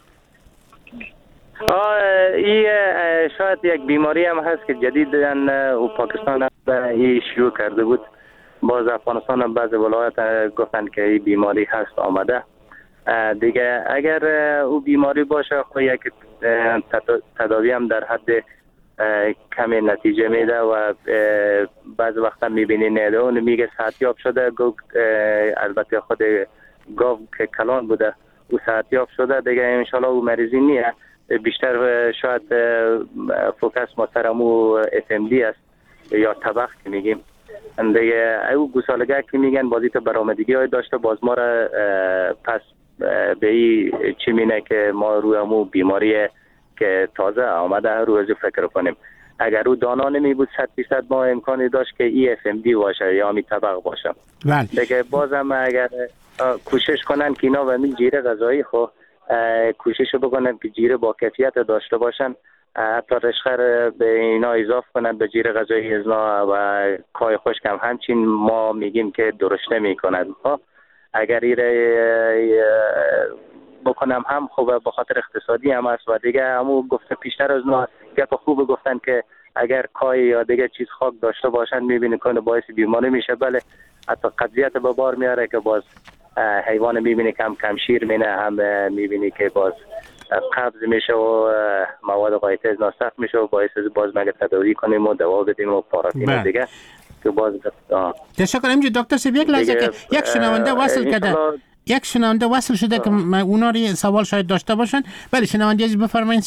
این شاید یک بیماری هم هست که جدیدن و پاکستان هم شروع کرده بود باز افغانستان هم بعض ولایت گفتن که این بیماری هست آمده دیگه اگر او بیماری باشه خب یک تداوی هم در حد کمی نتیجه میده و بعض وقتا میبینی نیده اون میگه صحتیاب شده البته خود گاو که کلان بوده او صحتیاب شده دیگه انشالله او مریضی نیه بیشتر شاید فوکس ما سرمو FMD است یا طبق که میگیم دیگه او گوسالگه که میگن بازی تو برآمدگی های داشته باز ما را پس به این چی مینه که ما روی همون بیماری که تازه آمده رو ازو فکر کنیم اگر او دانا نمی بود 100% ما امکانی داشت که ای FMD باشه یا می طبق باشه دیگه بازم اگر کوشش کنن که اینا و می جیره غذایی خو کوشش بکنن که جیره با کیفیت داشته باشن حتی رشخر به اینا اضافه کنن به جیره غذایی ازنا و کای خشک هم همچین ما میگیم که درشته میکنن اگر ایره بکنم هم خوبه، به خاطر اقتصادی هم است و دیگه همو گفته پیشتر از ما گپ خوب گفتن که اگر کای یا دیگه چیز خاک داشته باشن میبینی کنه باعث بیماری میشه. بله حتی قضیت به بار میاره که باز حیوان میبینی کم شیر مینه، هم میبینی که باز قبض میشه و مواد غایطه از ناسخ میشه و باعث باز مگه تداوی کنیم و دوا بدیم و پارافین دیگه که باز تشکر. اینجا دکتر صاحب یک لحظه که یک شنونده وصل کرده، یک شنونده وصل شده که اونا رو سوال شاید داشته باشن. بله شنونده عزیز بفرمایید.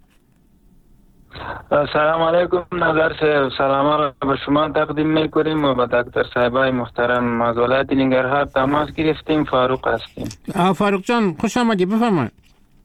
سلام علیکم. نظر سلام را به شما تقدیم میکنیم و به دکتر صاحبای محترم از ولایت ننگرهار تماس گرفتیم. فاروق هستیم. فاروق جان خوش آمدید، بفرمایید.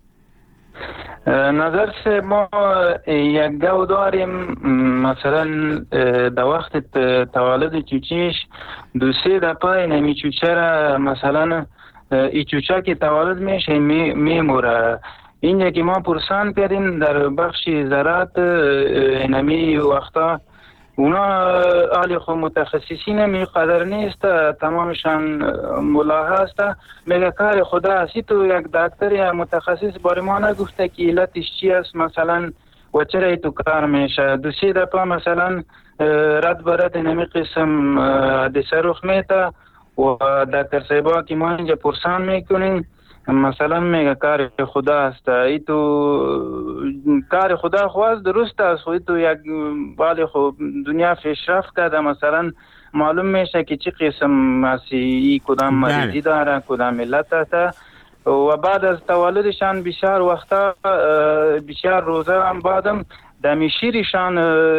نظر سے ما یک گو داریم، مثلا در وقت تولد چوچیش 2-3 دفعه نمی چوچه را مثلا ای چوچه که تولد میشه میموره. اینجا که ما پرسان کردیم در بخش زراعت نمی وقتا اونا آلی خود متخصصین می قدر نیست، تمامشان ملاحظه است. میگه کار خدا هستی تو یک دکتر یا متخصص باری ما نگفته که علتش چی است مثلا و چرا تو کار میشه. 2-3 دفعه مثلا رد برد نمی قسم حدیثه رخ میته و دکتر صاحبا که ما اینجا پرسان میکنیم مثلا میگه کار خدا است. ای تو کار خدا خواست درست است، خود تو یک بالی خو دنیا پیشرفت کرده مثلا معلوم میشه که چه قسم مسی کدام مریضی داره کدام علت است و بعد از تولدشان بسیار وقتا بسیار روزه هم بعدم دمی شیرشان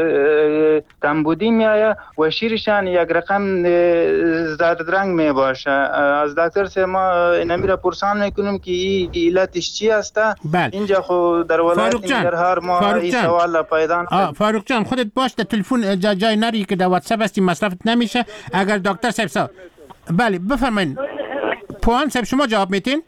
کمبودی میآید و شیرشان یک رقم زرد رنگ می باشه. از دکتر سه ما نمی را پرسان میکنیم که این علتش چی است. اینجا خود در ولایت ننگرهار ما این سوال پیدا نکنیم. فاروق جان خودت باش در تلفن جای نری که در واتساپ هستی مصرفت نمیشه. اگر دکتر صاحب بله بفرمایید. پوان صاحب شما جواب میتین؟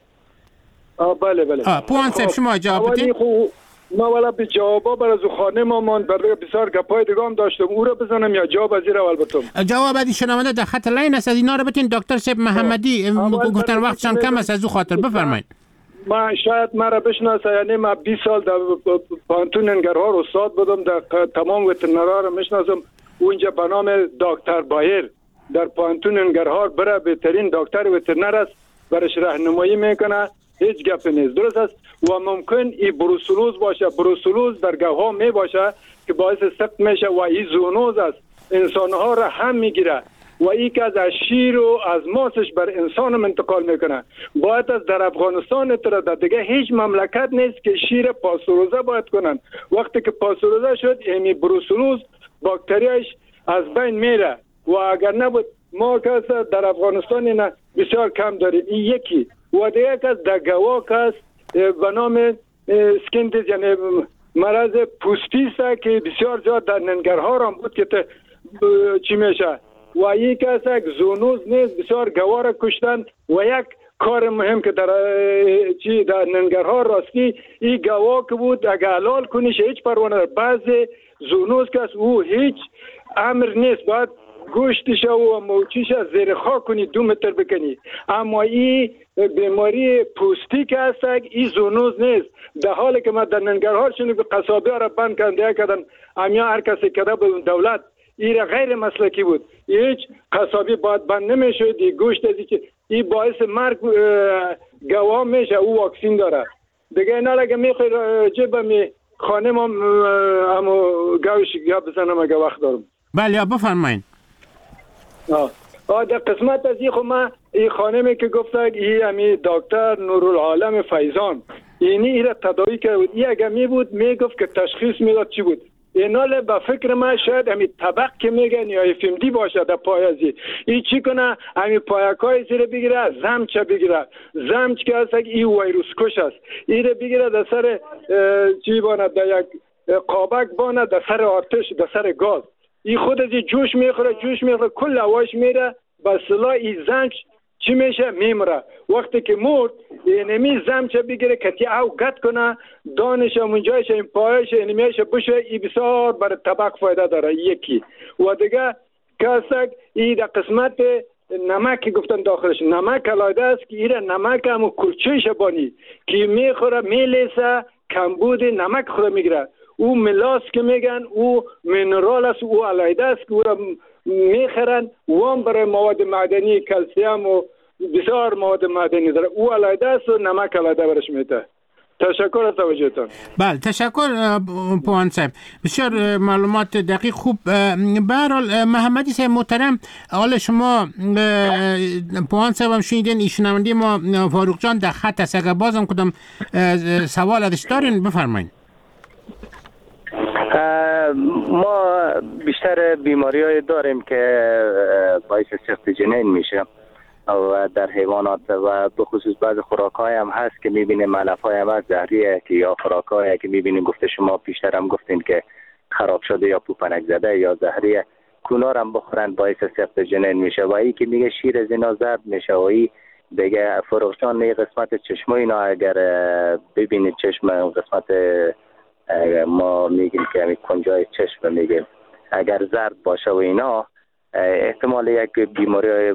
بله پوان صاحب شما جواب میتین؟ ما والا به جوابا بر از خانه ما من برای بسیار گپای دیگه هم داشتم، او را بزنم یا جواب از اول بتم؟ جواب از شنونده در خط لاین است، از اینا رو بتین. دکتر صاحب محمدی گفتن وقتشان کم است، از او خاطر بفرمایید. ما شاید مرا بشناسه، یعنی ما 20 سال در پانتون ننگرهار استاد بودم، در تمام وترنرها را میشناسم. اونجا به نام دکتر بایر در پانتون ننگرهار برای بهترین دکتر وترنر است، برش راهنمایی میکنه، هیچ گپ نیست. درست است و ممکن این بروسلوز باشه، بروسلوز در گوها می باشه که باعث سقط میشه و این زونوز است، انسانها را هم میگیره و این که از شیر و از ماسش بر انسان انتقال میکنه. باید از در افغانستان در دیگه هیچ مملکت نیست که شیر پاستوروزه باید کنن. وقتی که پاستوروزه شد این بروسلوز باکتریاش از بین میره و اگر نبود ما که در افغانستان اینا بسیار کم داریم. این یکی و دیگه که در گوا که به نام سکین دیز یعنی مرض پوستی است که بسیار زیاد در ننگرهار هم بود که چی میشه و این که یک زونوز نیست، بسیار گوا را کشتن و یک کار مهم که در ننگرهار راستی این گوا که بود اگه حلال کنیش هیچ پروانه در بعض زونوز که او هیچ امر نیست، باید گوشتش و موچیش زیر خاک کنی 2 متر بکنی. اما این بیماری پوستی که هست این زونوز نیست. در حالی که ما در ننگرهار شنید به قصابی ها را بند کردن امیا هر کسی کده به دولت این غیر مسلکی بود، هیچ قصابی باید بند نمیشد. این گوشت ازی که این باعث مرگ گواه میشه، او واکسین داره دیگه. اینا لگه میخوای جب می خانه ما همو گوش گپ بزنم اگه وقت دارم. بله بفرمایید. در قسمت از این خو ما این خانمی که گفته این همی دکتر نورالعالم فیضان اینی را تداوی کرد، این اگه می بود میگفت که تشخیص میداد چی بود. اینال به فکر من شاید همی طبق که میگن یا FMD باشه در پایازی. این چی کنه همی پایکای زیر بگیره، زمچ بگیره، زمچ که هست این ویروس کش است، این را بگیره در سر چی بانه در یک قابک بانه در سر آتش در سر گاز، این خود از جوش میخوره کل هواش میره، به صلاح این زنج چی میشه میمره. وقتی که مرد اینمی زمچ بگیره کتی او گت کنه دانش منجایش این پایش اینمیش بشه، این بسیار برای طبق فایده داره. یکی و دیگه کسک این در قسمت نمک گفتن داخلش نمک علاوه است که ایره نمک همو کلچه شبانی که میخوره میلیسه کمبود نمک خود میگیره او ملاس که میگن او مینرال است او علاوه است که او را میخرن وام برای مواد معدنی کلسیم و بسیار مواد معدنی داره او علاوه است و نمک علاوه برش میده. تشکر از توجهتان. بله تشکر پوان صاحب، بسیار معلومات دقیق خوب. به هر حال محمدی صاحب محترم، حالا شما پوان صاحب هم شنیدین، شنونده ما فاروق جان در خط است، اگر بازم کدام سوال ازش دارین بفرمایید. ما بیشتر بیماری‌های داریم که باعث سقط جنین میشه و در حیوانات و به خصوص بعض خوراک‌های هم هست که می‌بینیم علف‌های هم هست زهریه که یا خوراک‌های که می‌بینیم گفته شما پیشتر هم گفتین که خراب شده یا پوپنک زده یا زهریه، کونار هم بخورن باعث سقط جنین میشه. و این که میگه شیر زنا زرد میشه و این دیگه فروغ جان این قسمت چشم اینا اگر ببینید چشم قسمت ما میگیم که همین کنجای چشم میگیم اگر زرد باشه و اینا احتمال یک بیماری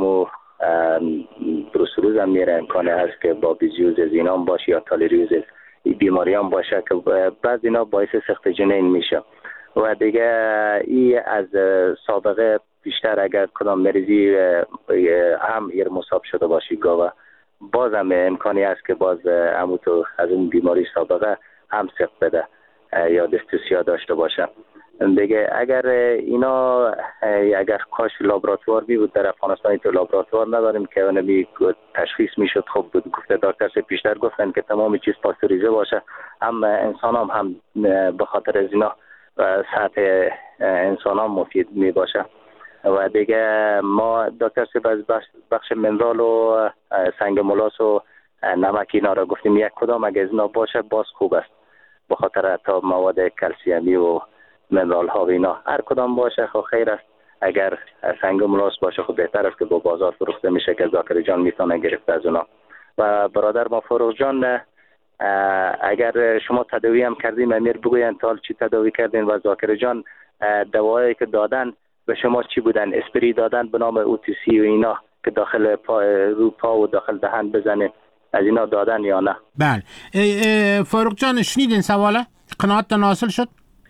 بروسلوز هم میره امکانه هست که با بیزیوز اینا هم باشه یا تالیریوز بیماری هم باشه که بعض اینا باعث سقط جنین میشه. و دیگه این از سابقه بیشتر اگر کدام مریضی هم ایر مصاب شده باشی گاوه باز هم امکانی هست که باز همونطور از اون بیماری سابقه هم سقط بده یا دستوسیا داشته باشه. دیگه اگر اینا اگر کاش لابراتوار بود در افغانستان تو لابراتوار نداریم که اون تشخیص میشد خوب بود. گفته دکتر پیشتر گفتن که تمام چیز پاستوریزه باشه، هم انسان هم به خاطر از اینا سطح انسان هم مفید می باشه. و دیگه ما دکتر از بخش منرال و سنگ ملاس و نمک اینا را گفتیم یک کدام اگر از اینا باشه باز خوب است به خاطر حتی مواد کلسیمی و منرال ها و اینا هر کدام باشه خب خیر است. اگر سنگ ملاس باشه خب بهتر است که با بازار فروخته میشه که زاکر جان میتونه گرفته از اونا. و برادر ما فروغ جان اگر شما تداوی هم کردیم امیر بگوین تا چی تداوی کردین و زاکر جان دوایی که دادن به شما چی بودن؟ اسپری دادن به نام اوتیسی و اینا که داخل رو پا و داخل دهن بزنه، از اینا دادن یا نه؟ بله فاروق جان شنیدین سواله؟ قناعت حاصل شد؟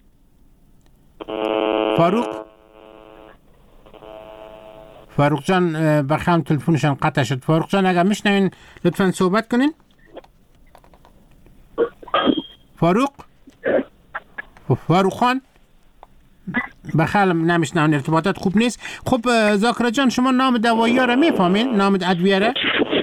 فاروق جان بخام تلفنشان قطع شد. فاروق جان اگر میشنوین لطفاً صحبت کنین. فاروق خان بخیر نمیشنون، ارتباطات خوب نیست. خب زاکر جان شما نام دوایی ها را میفهمین؟ نام ادویه را؟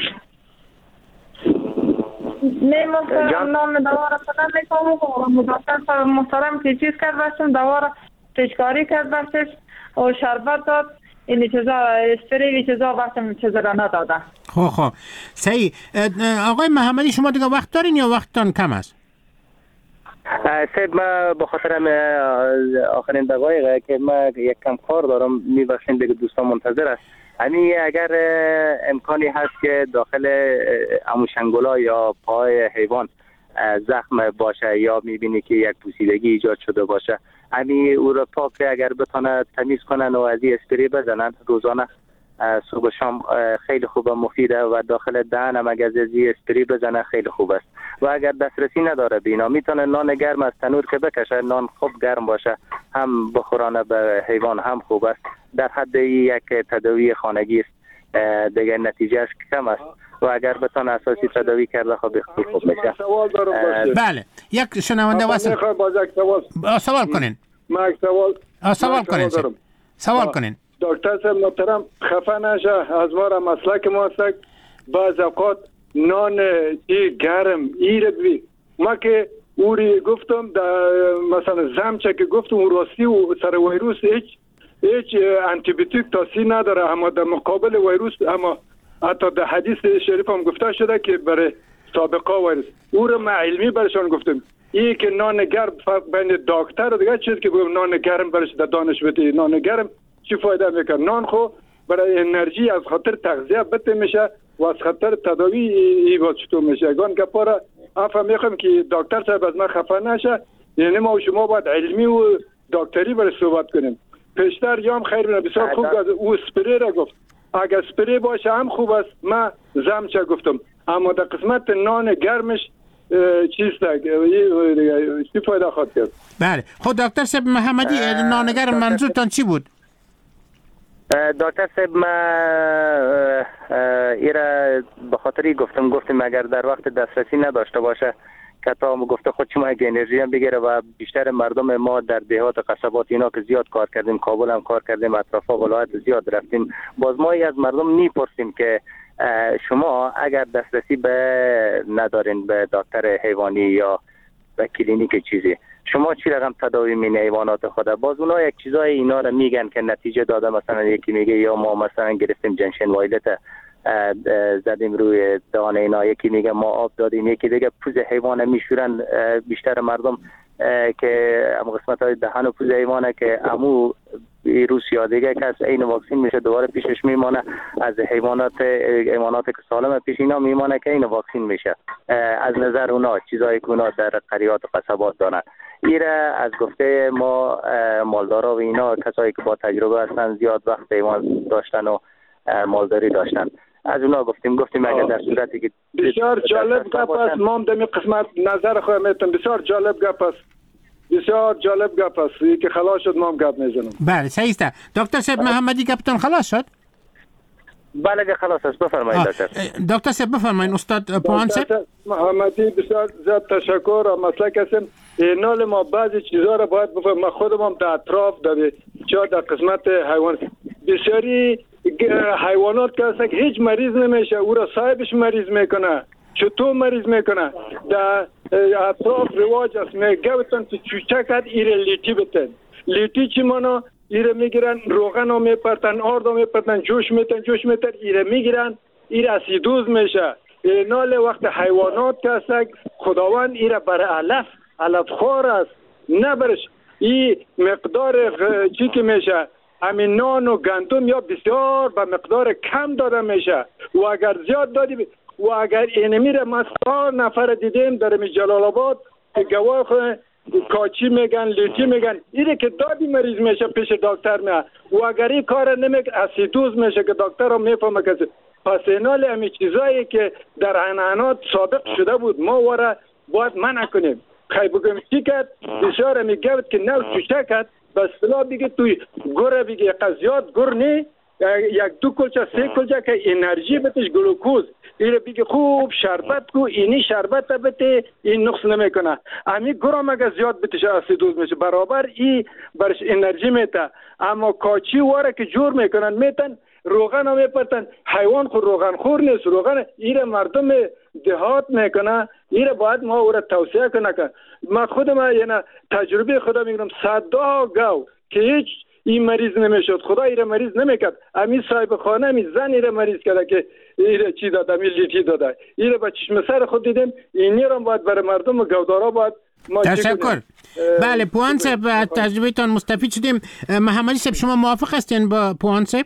نمیفهمم نام دوا را فقط میفهمم. دکتر محترم که چیز کرد باشم دوا را پیشکاری کرد باشش و شربت داد این چیزا اسپری چیزا باشم چیزا را ندادن. خب صحیح. آقای محمدی شما دیگه وقت دارین یا وقتتان کم است؟ سید ما بخاطر آخرین دقایقه که ما یک کم کار دارم میبخشین دیگه دوستان منتظر است. همین اگر امکانی هست که داخل اموشنگولا یا پای حیوان زخم باشه یا میبینی که یک پوسیدگی ایجاد شده باشه همین او را پاک اگر بتونه تمیز کنن و از این اسپری بزنن روزانه صبح و شام خیلی خوب و مفیده و داخل دهن هم اگر زی اسپری بزنه خیلی خوب است. و اگر دسترسی نداره بینا میتونه نان گرم از تنور که بکشه، نان خوب گرم باشه هم بخورانه به حیوان هم خوب است. در حد یک تداوی خانگی است دیگه نتیجهش کم است و اگر بتونه اساسی تداوی کرده خب خوب میشه. بله یک شنونده واسه سوال کنین. سوال کنین. دکتر صاحب محترم خفه نشه از ما را مسلک ما است. بعض اوقات نان گرم ایرد ما که اوری گفتم مثلا زمچه که گفتم او راستی و سر ویروس هیچ انتیبیوتیک تاثیر نداره، اما در مقابل ویروس اما حتی در حدیث شریف هم گفته شده که برای سابقه ویروس او را ما علمی برشان گفتم. این که نان گرم فرق بین دکتر و دیگه چیز که گفتم نان گرم برش در دانش بده نان گرم چی فایده میکنه؟ نان خو برای انرژی از خاطر تغذیه بده میشه و از خاطر تداوی ایواد چطور میشه. اگان گپارا افهم میخوام که دکتر صاحب از من خفه نشه، یعنی ما و شما باید علمی و دکتری برای صحبت کنیم. پیشتر یام خیر بسیار خوب از او اسپری را گفت اگر سپری باشه هم خوب است. من زمچه گفتم، اما در قسمت نان گرمش چیز چی فایده خواهد کرد؟ بله. خب دکتر صاحب محمدی، نانگر منظورتان چی بود؟ دکتر صاحب ما ایره به خاطری گفتم اگر در وقت دسترسی نداشته باشه که تا گفته خود شما یک انرژی هم بگیره و بیشتر مردم ما در دهات قصبات اینا که زیاد کار کردیم، کابل هم کار کردیم، اطرافا ولایت زیاد رفتیم، باز ما از مردم میپرسیم که شما اگر دسترسی به ندارین به دکتر حیوانی یا به کلینیک چیزی، شما چی رقم تداوی مین حیوانات خود؟ باز اونا یک چیزای اینا رو میگن که نتیجه داده. مثلا یکی میگه یا ما مثلا گرفتیم جنشن وایلت زدیم روی دانه اینا، یکی میگه ما آب دادیم، یکی دیگه پوز حیوان میشورن. بیشتر مردم که ام قسمت های دهن و پوز حیوانه که امو ویروس یا دیگه که از این واکسین میشه دوباره پیشش میمانه، از حیوانات که سالم پیش اینا میمانه که این واکسین میشه. از نظر اونا چیزایی که اونا در قریات و قصبات دارن، ایره از گفته ما مالدارا و اینا کسایی که با تجربه هستن، زیاد وقت حیوان داشتن و مالداری داشتن، از اونا گفتیم اگر در صورتی که بسیار جالب گپ است. ما هم در قسمت نظر خواهم میتونم. بسیار جالب گپ است، بسیار جالب گپ است که خلاص شد. ما هم گپ میزنم. بله صحیح است. دکتر صاحب محمدی گپتون خلاص شد؟ بله خلاص است. بفرمایید دکتر. دکتر صاحب بفرمایید. استاد پوهان صاحب محمدی بسیار زیاد تشکر. مسلک هستم اینال ما بعضی چیزا رو باید بفهم. ما خودم هم در اطراف در قسمت حیوان بسیاری حیوانات که هست که هیچ مریض نمیشه، او را صاحبش مریض میکنه، چطور مریض میکنه. در اطراف رواج است میگه بتن که چوچکت ایره لیتی بتن. لیتی چی مانا؟ ایره میگیرن روغن ها میپرتن، آرد ها میپرتن، جوش میتن ایره میگیرن، ایره اسیدوز میشه. اینال وقت حیوانات که هست خداوند ایره برای علف خور است، نه برش این مقدار چی که میشه همین نان و گندم یا بسیار به مقدار کم داده میشه. و اگر زیاد دادی و اگر این میره ما 100 نفر دیدیم در جلال آباد که گواه کاچی میگن، لیتی میگن، اینه که دادی مریض میشه پیش دکتر میاد و اگر این کار نمیکنه اسیدوز میشه که دکتر رو میفهمه که پس اینال همین چیزایی که در عنعنات سابق شده بود ما وره باید منع کنیم. خیلی بگم چی کرد؟ بسیار میگه که نو چوچه کرد بس بلا بگه توی گره بگه قضیات گر نی یک دو کلچه سه کلچه که انرژی بتش گلوکوز ایره بگه خوب شربت کو اینی شربت بته این نقص نمیکنه. امی گرام اگه زیاد بتش اسیدوز میشه برابر ای برش انرژی میته. اما کاچی واره که جور میکنن میتن روغن هم میپرتن. حیوان خور روغن خور نیست، روغن ایره مردم دهات میکنه. ایره باید ما او را توصیه کنه که ما خودم یعنی تجربه خدا میگم 100 گاو که هیچ این مریض نمیشد، خدا ایره مریض نمیکرد. امی صاحب خانه امی زن ایره مریض کرده که ایره چی داده، امی لیتی داده. ایره با چشم سر خود دیدیم. اینی را باید برای مردم و گودارا باید ما تشکر. بله پوهان صاحب از تجربهتان مستفید شدیم. محمدی صاحب شما موافق هستین با پوهان صاحب؟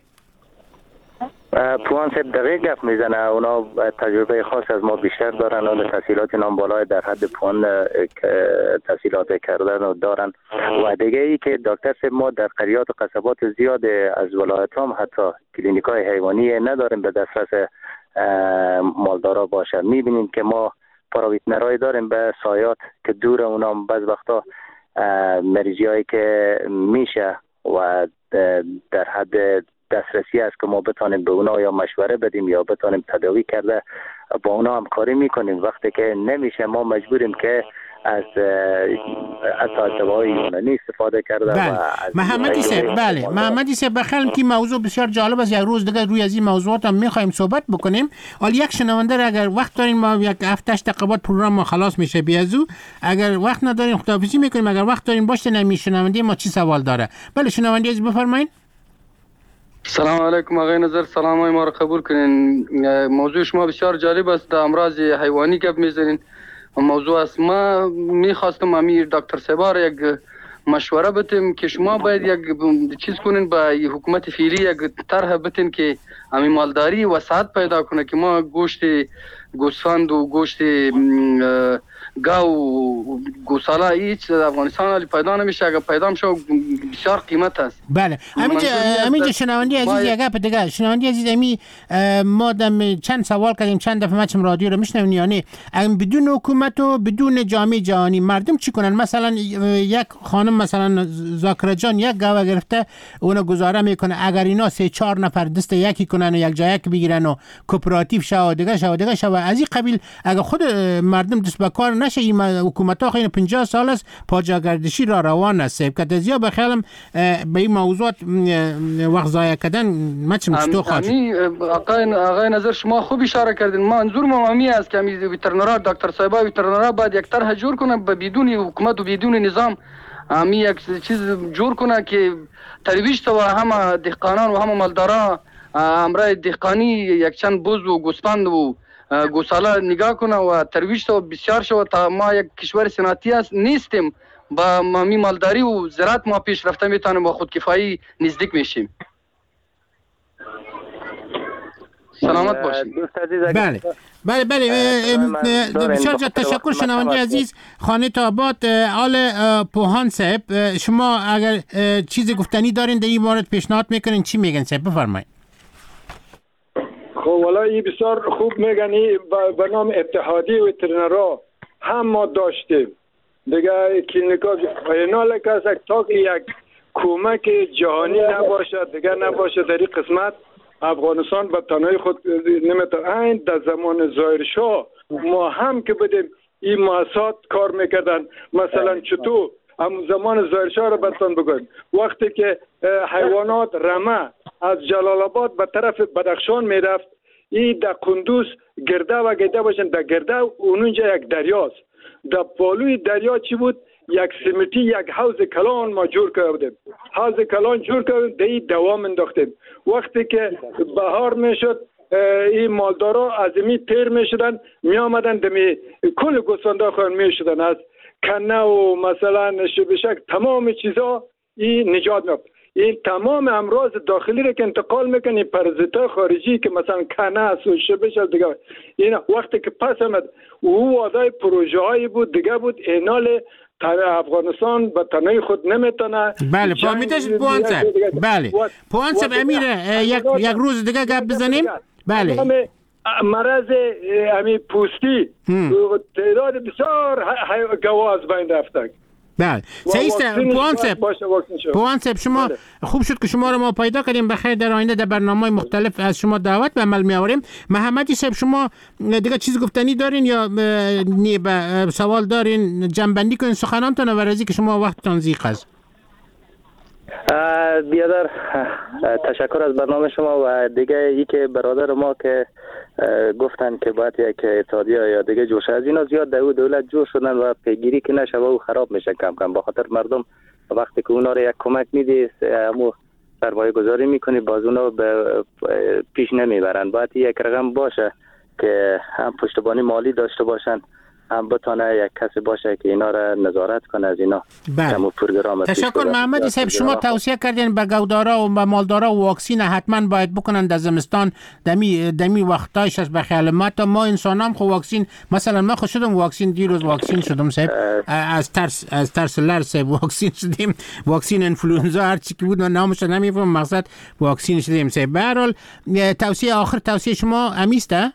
پوهان صاحب دقیق گفت میزنه. اونا تجربه خاص از ما بیشتر دارن و تحصیلات نام بالای در حد پوهان تحصیلات کردن و دارن. و دیگه ای که دکتر صاحب ما در قریات و قصبات زیاد از ولایت هم حتی کلینیک های حیوانی نداریم به دسترس مالدارا باشه. میبینیم که ما پاراویتنرای داریم به سایات که دور اونا بعض وقتا مریضی هایی که میشه و در حد دسترسی است که ما بتانیم به اونا یا مشوره بدیم یا بتانیم تداوی کرده با اونا همکاری میکنیم. وقتی که نمیشه ما مجبوریم که از دواهای یونانی استفاده کرده. بله. و محمدی صاحب بله محمدی صاحب بخیرم که موضوع بسیار جالب است. یک روز دیگه روی از این موضوعات هم میخوایم صحبت بکنیم. حالا یک شنونده را اگر وقت دارین ما یک 7-8 دقیقه بعد پروگرام ما خلاص میشه بیازو. اگر وقت ندارین خداحافظی میکنیم. اگر وقت دارین باشه نمی شنونده ما چی سوال داره. بله شنونده از بفرمایید. سلام علیکم آقای نظر، سلام های ما را قبول کنین. موضوع شما بسیار جالب است. در امراض حیوانی گپ میزنین. موضوع است ما میخواستم امیر دکتر سبار یک مشوره بتیم که شما باید یک چیز کنین با حکومت فعلی یک طرح بتین که امی مالداری وسعت پیدا کنه که ما گوشت گوسفند و گوشت گاو و گوساله هیچ در افغانستان ولی پیدا نمیشه. اگر پیدا میشه بسیار قیمت است. بله همینجا شنوندی عزیز یک گپ دیگه شنوندی عزیز ما چند سوال کردیم چند دفعه مچم رادیو رو میشنوین یعنی بدون حکومت و بدون جامعه جهانی مردم چی کنن؟ مثلا یک خانم مثلا ذاکر جان یک گاو گرفته اونو گزاره میکنه اگر اینا 3-4 نفر دست یکی کنن و یک جای بگیرن و کوپراتیو شو دیگه شو از این قبیل اگر خود مردم دست به کار نشه این حکومت ها خیلی 50 سال است پاجاگردشی را روان است که تزیا بخیالم به این موضوعات وقت ضایع کردن مچم چطور خواهد آقای نظر شما خوب اشاره کردین. منظور ما همی است که وترنرها دکتر صاحبا وترنرها باید یک طرح جور کنه بدون حکومت و بدون نظام همی یک چیز جور کنه که ترویج و همه دهقانان و همه مالدارا امرای دهقانی یک چند بز و گوسفند و گوساله نگاه کنه و ترویج تو بسیار شو تا ما یک کشور صنعتی است نیستیم با مامی مالداری و زراعت ما پیش رفته میتونیم با خودکفایی نزدیک میشیم. سلامت باشید. بله بسیار تشکر شنونده عزیز. خانه آباد آل پوهان صاحب شما اگر چیزی گفتنی دارین در این مورد پیشنهاد میکنین چی میگن صاحب بفرمایید. خب والله بسیار خوب میگن به نام اتحادیه وترنرها هم ما داشتیم دیگه کلینیکا اینا لکه تا که یک کمک جهانی نباشه دیگه نباشه در این قسمت افغانستان به تنهایی خود نمیتونه. این در زمان ظاهرشاه ما هم که بدیم این مؤسسات کار میکردن مثلا چطور هم زمان ظاهرشاه رو بتون بگویم وقتی که حیوانات رمه از جلال آباد به طرف بدخشان میرفت این در قندوز گرده و گرده باشن در گرده اونجا یک دریاست در پالوی دریا چی بود یک سمتی یک حوض کلان ما جور کردیم حوض کلان جور کردیم در دوام انداختیم وقتی که بهار میشد این مالدارا از می تیر میشدن می آمدن دمی کل گوسفندا خود میشدن از کنه و مثلا شبشک تمام چیزا این نجات میافت. این تمام امراض داخلی رو که انتقال میکنه پرازیت‌های خارجی که مثلا کنه است و شبش است دیگه این وقتی که پس آمد او وعده پروژه هایی بود دیگه بود اینال افغانستان به تنهایی خود نمیتونه. بله فهمیدش پوانسب. بله پوانسب امیر یک روز دیگه گپ بزنیم. بله مرض امی پوستی تعداد بسیار گواز بین رفته. بله سیست پوانسب شما خوب شد که شما رو ما پیدا کردیم بخیر در آینده در برنامه مختلف از شما دعوت به عمل می آوریم. محمدی صاحب شما دیگه چیز گفتنی دارین یا سوال دارین جنبندی کنین سخنانتون و رازی که شما وقتتان ضیق است. بیادر تشکر از برنامه شما و دیگه ای که برادر ما که گفتن که باید یک اتحادیه یا دیگه جوشه از اینا زیاد دولت جور شدن و پیگیری که نشه و خراب میشه کم کم با خاطر مردم وقتی که اونا رو یک کمک میدی همو سرمایه گذاری میکنی باز اونا پیش نمیبرن. باید یک رقم باشه که هم پشتیبانی مالی داشته باشن هم بتونه یک کسی باشه که اینا را نظارت کنه از اینا. تشکر محمدی صاحب شما توصیه کردین به گودارا و به مالدارا و واکسین حتما باید بکنن در زمستان دمی وقتایش از بخیال ما انسان هم خو واکسین مثلا ما خود شدم واکسین دیروز واکسین شدم صاحب از ترس لرز واکسین شدیم واکسین انفلوئنزا هر چی که بود نامش نمیفهم مقصد واکسین شدیم صاحب. به هر حال توصیه شما امیسته؟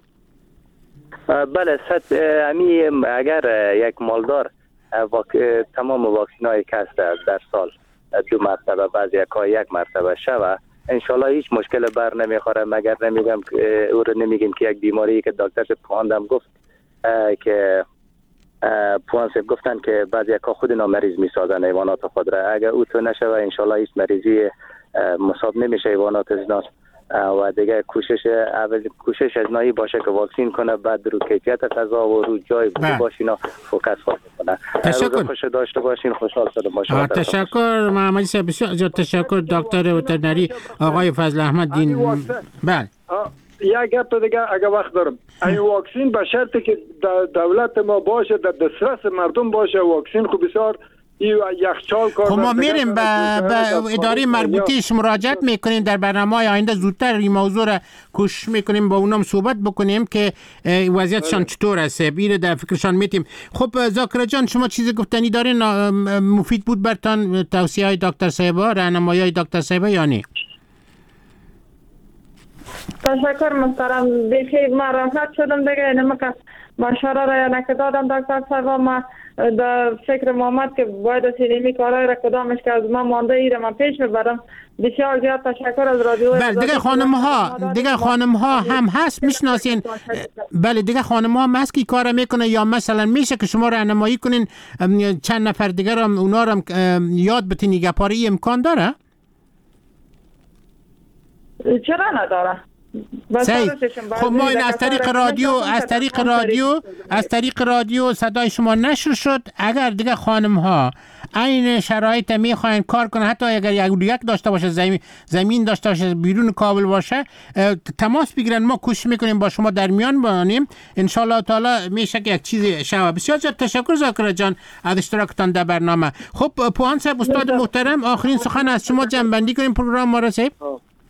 بله اگر یک مالدار تمام واکسینایی که هست در سال 2 مرتبه بعضی یک مرتبه شوه انشالله هیچ مشکل بر نمیخوره مگر نمیگم او رو نمیگیم که یک بیماری که دکتر پواندم گفت که پوانسب گفتن که بعضی خود اینا مریض میسازن حیوانات خود را اگر او تو نشوه انشالله هیچ مریضی مصاب نمیشه حیوانات از اینا و دیگه کوشش از نایی باشه که واکسین کنه بعد رو کیفیت غذا و رو جای باشینا فوکس کنه. تشکر. خوش داشته باشین خوشحال شدم با شما. تشکر محمدی صاحب بسیار تشکر دکتر وترنری آقای فضل احمد دین. بله یک گپ دیگه اگه وقت دارم این واکسین به شرطی که دولت ما باشه در دسترس مردم باشه واکسین خوب بسیار این یخچال کار. خب ما میریم به اداره مربوطهش مراجعت میکنیم در برنامه‌های آینده زودتر این موضوع را کوشش میکنیم با اونم صحبت بکنیم که وضعیتشان چطور است، بیره در فکرشان میتیم. خب ذاکر جان شما چیزی گفتنی دارین مفید بود برتان توصیه های دکتر صاحبا، راهنمایی های دکتر صاحبا یا نه؟ تشکر محترم، بخیر ما راحت شدم دیگه. اینم که مشوره را نکه دادم دکتر صاحبا، ما در فکر محمد که باید سینمی کارهای را کدامش که از ما مانده ای را من پیش میبرم. بسیار زیاد تشکر از رادیو. بله دیگه خانم ها هم هست میشناسین. بله دیگه خانم ها هم هست که کار میکنه، یا مثلا میشه که شما راهنمایی کنین چند نفر دیگه را اونا را یاد بتین گپاری امکان داره؟ چرا نداره؟ خب ما این از طریق رادیو صدای شما نشر شد. اگر دیگه خانم ها این شرایط میخواین کار کنه، حتی اگر یک داشته باشه، زمین داشته باشه، بیرون کابل باشه، تماس بگیرن، ما کوشش میکنیم با شما در میان بانیم. ان شاء الله تعالی میشه که یک چیزی شود. بسیار زیاد تشکر ذاکر جان از اشتراکتان در برنامه. خب پوهان صاحب استاد محترم، آخرین سخن از شما جمع‌بندی کنیم پروگرام ما را صاحب.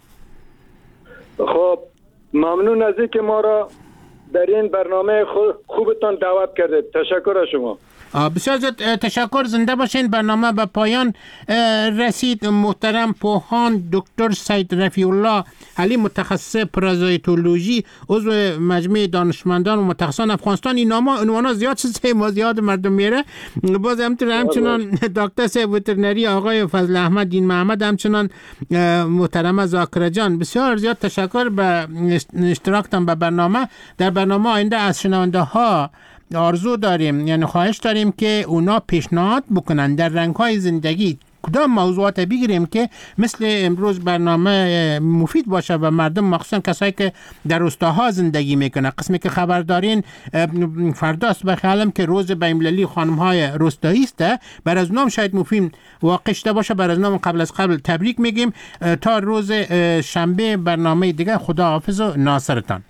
خب ممنون از اینکه ما را در این برنامه خوبتان دعوت کردید. تشکر از شما. بسیار زیاد تشکر. زنده باشین. برنامه به پایان رسید. محترم پوهان دکتر سید رفیع الله علی، متخصص پارازیتولوژی، عضو مجمع دانشمندان و متخصصان افغانستان. این عنوانا زیاد شده، ما زیاد مردم میره. باز همچنان دکتر صاحب وترنری آقای فضل احمد دین محمد، همچنان محترم ذاکر جان. بسیار زیاد تشکر به اشتراکتان به برنامه. در برنامه آینده از شنونده ها آرزو داریم، یعنی خواهش داریم که اونا پیشنهاد بکنن در رنگ‌های زندگی کدام موضوعات بگیریم که مثل امروز برنامه مفید باشه و مردم، مخصوصا کسایی که در روستاها زندگی میکنه. قسمی که خبر دارین فرداست به خیالم که روز بین‌المللی خانم‌های روستایی است، بر از نام شاید مفید واقع شده باشه. بر از نام قبل تبریک میگیم. تا روز شنبه برنامه دیگه، خدا حافظ و ناصرتان.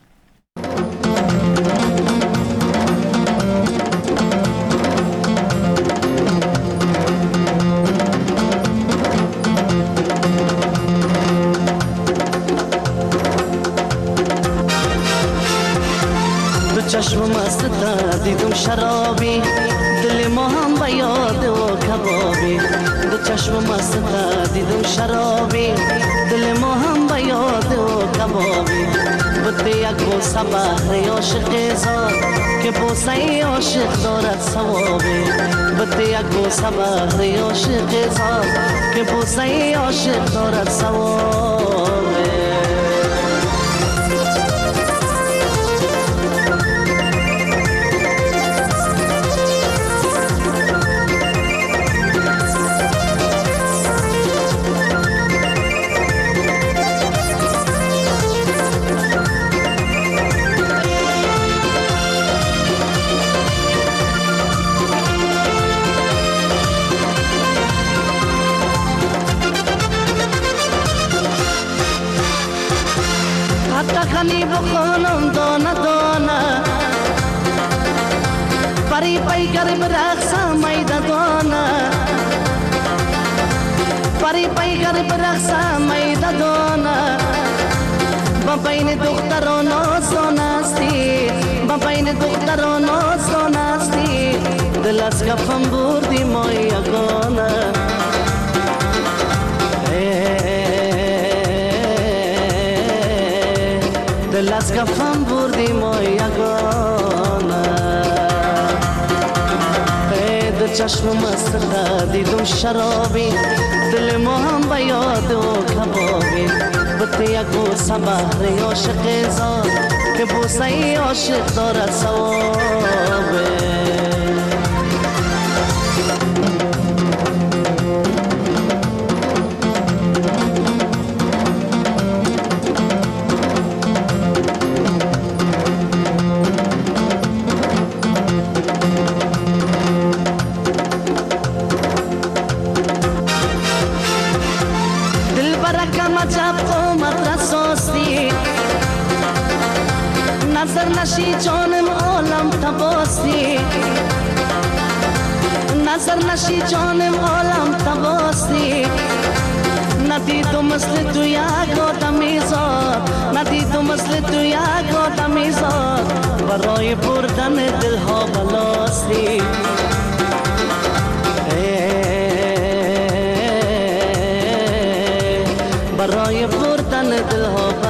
چشم مست دیدم شرابی، دل ما هم به یاد و کبابی. دو چشم مست دیدم شرابی، دل ما هم به یاد و کبابی. بده یک بوسه بهر عاشق زار که بوسه عاشق دارد ثوابی. بده یک بوسه بهر عاشق زار که بوسه عاشق دارد ثوابی. خلی بخونم دانه دانه، پری پیکر برقصم میده دانه، پری پیکر برقصم میده دانه. با بین دختران آسانستی، با بین دختران آسانستی، دل از کفم بردی ما یگانه. دل از کفم بردی ما یگانه. دو چشم مست دیدم شرابی، دل ما هم به یاد و کبابی. بده یک بوسه بهر عاشق زار که بوسه عاشق دارد ثوابی. نظر نشی جانم عالم تباستی، نظر نشی جانم عالم تباستی ندیدم مثل تو یک آدمی زاد ندیدم مثل تو یک آدمی زاد برای بردن دلها بلاستی برای بردن دلها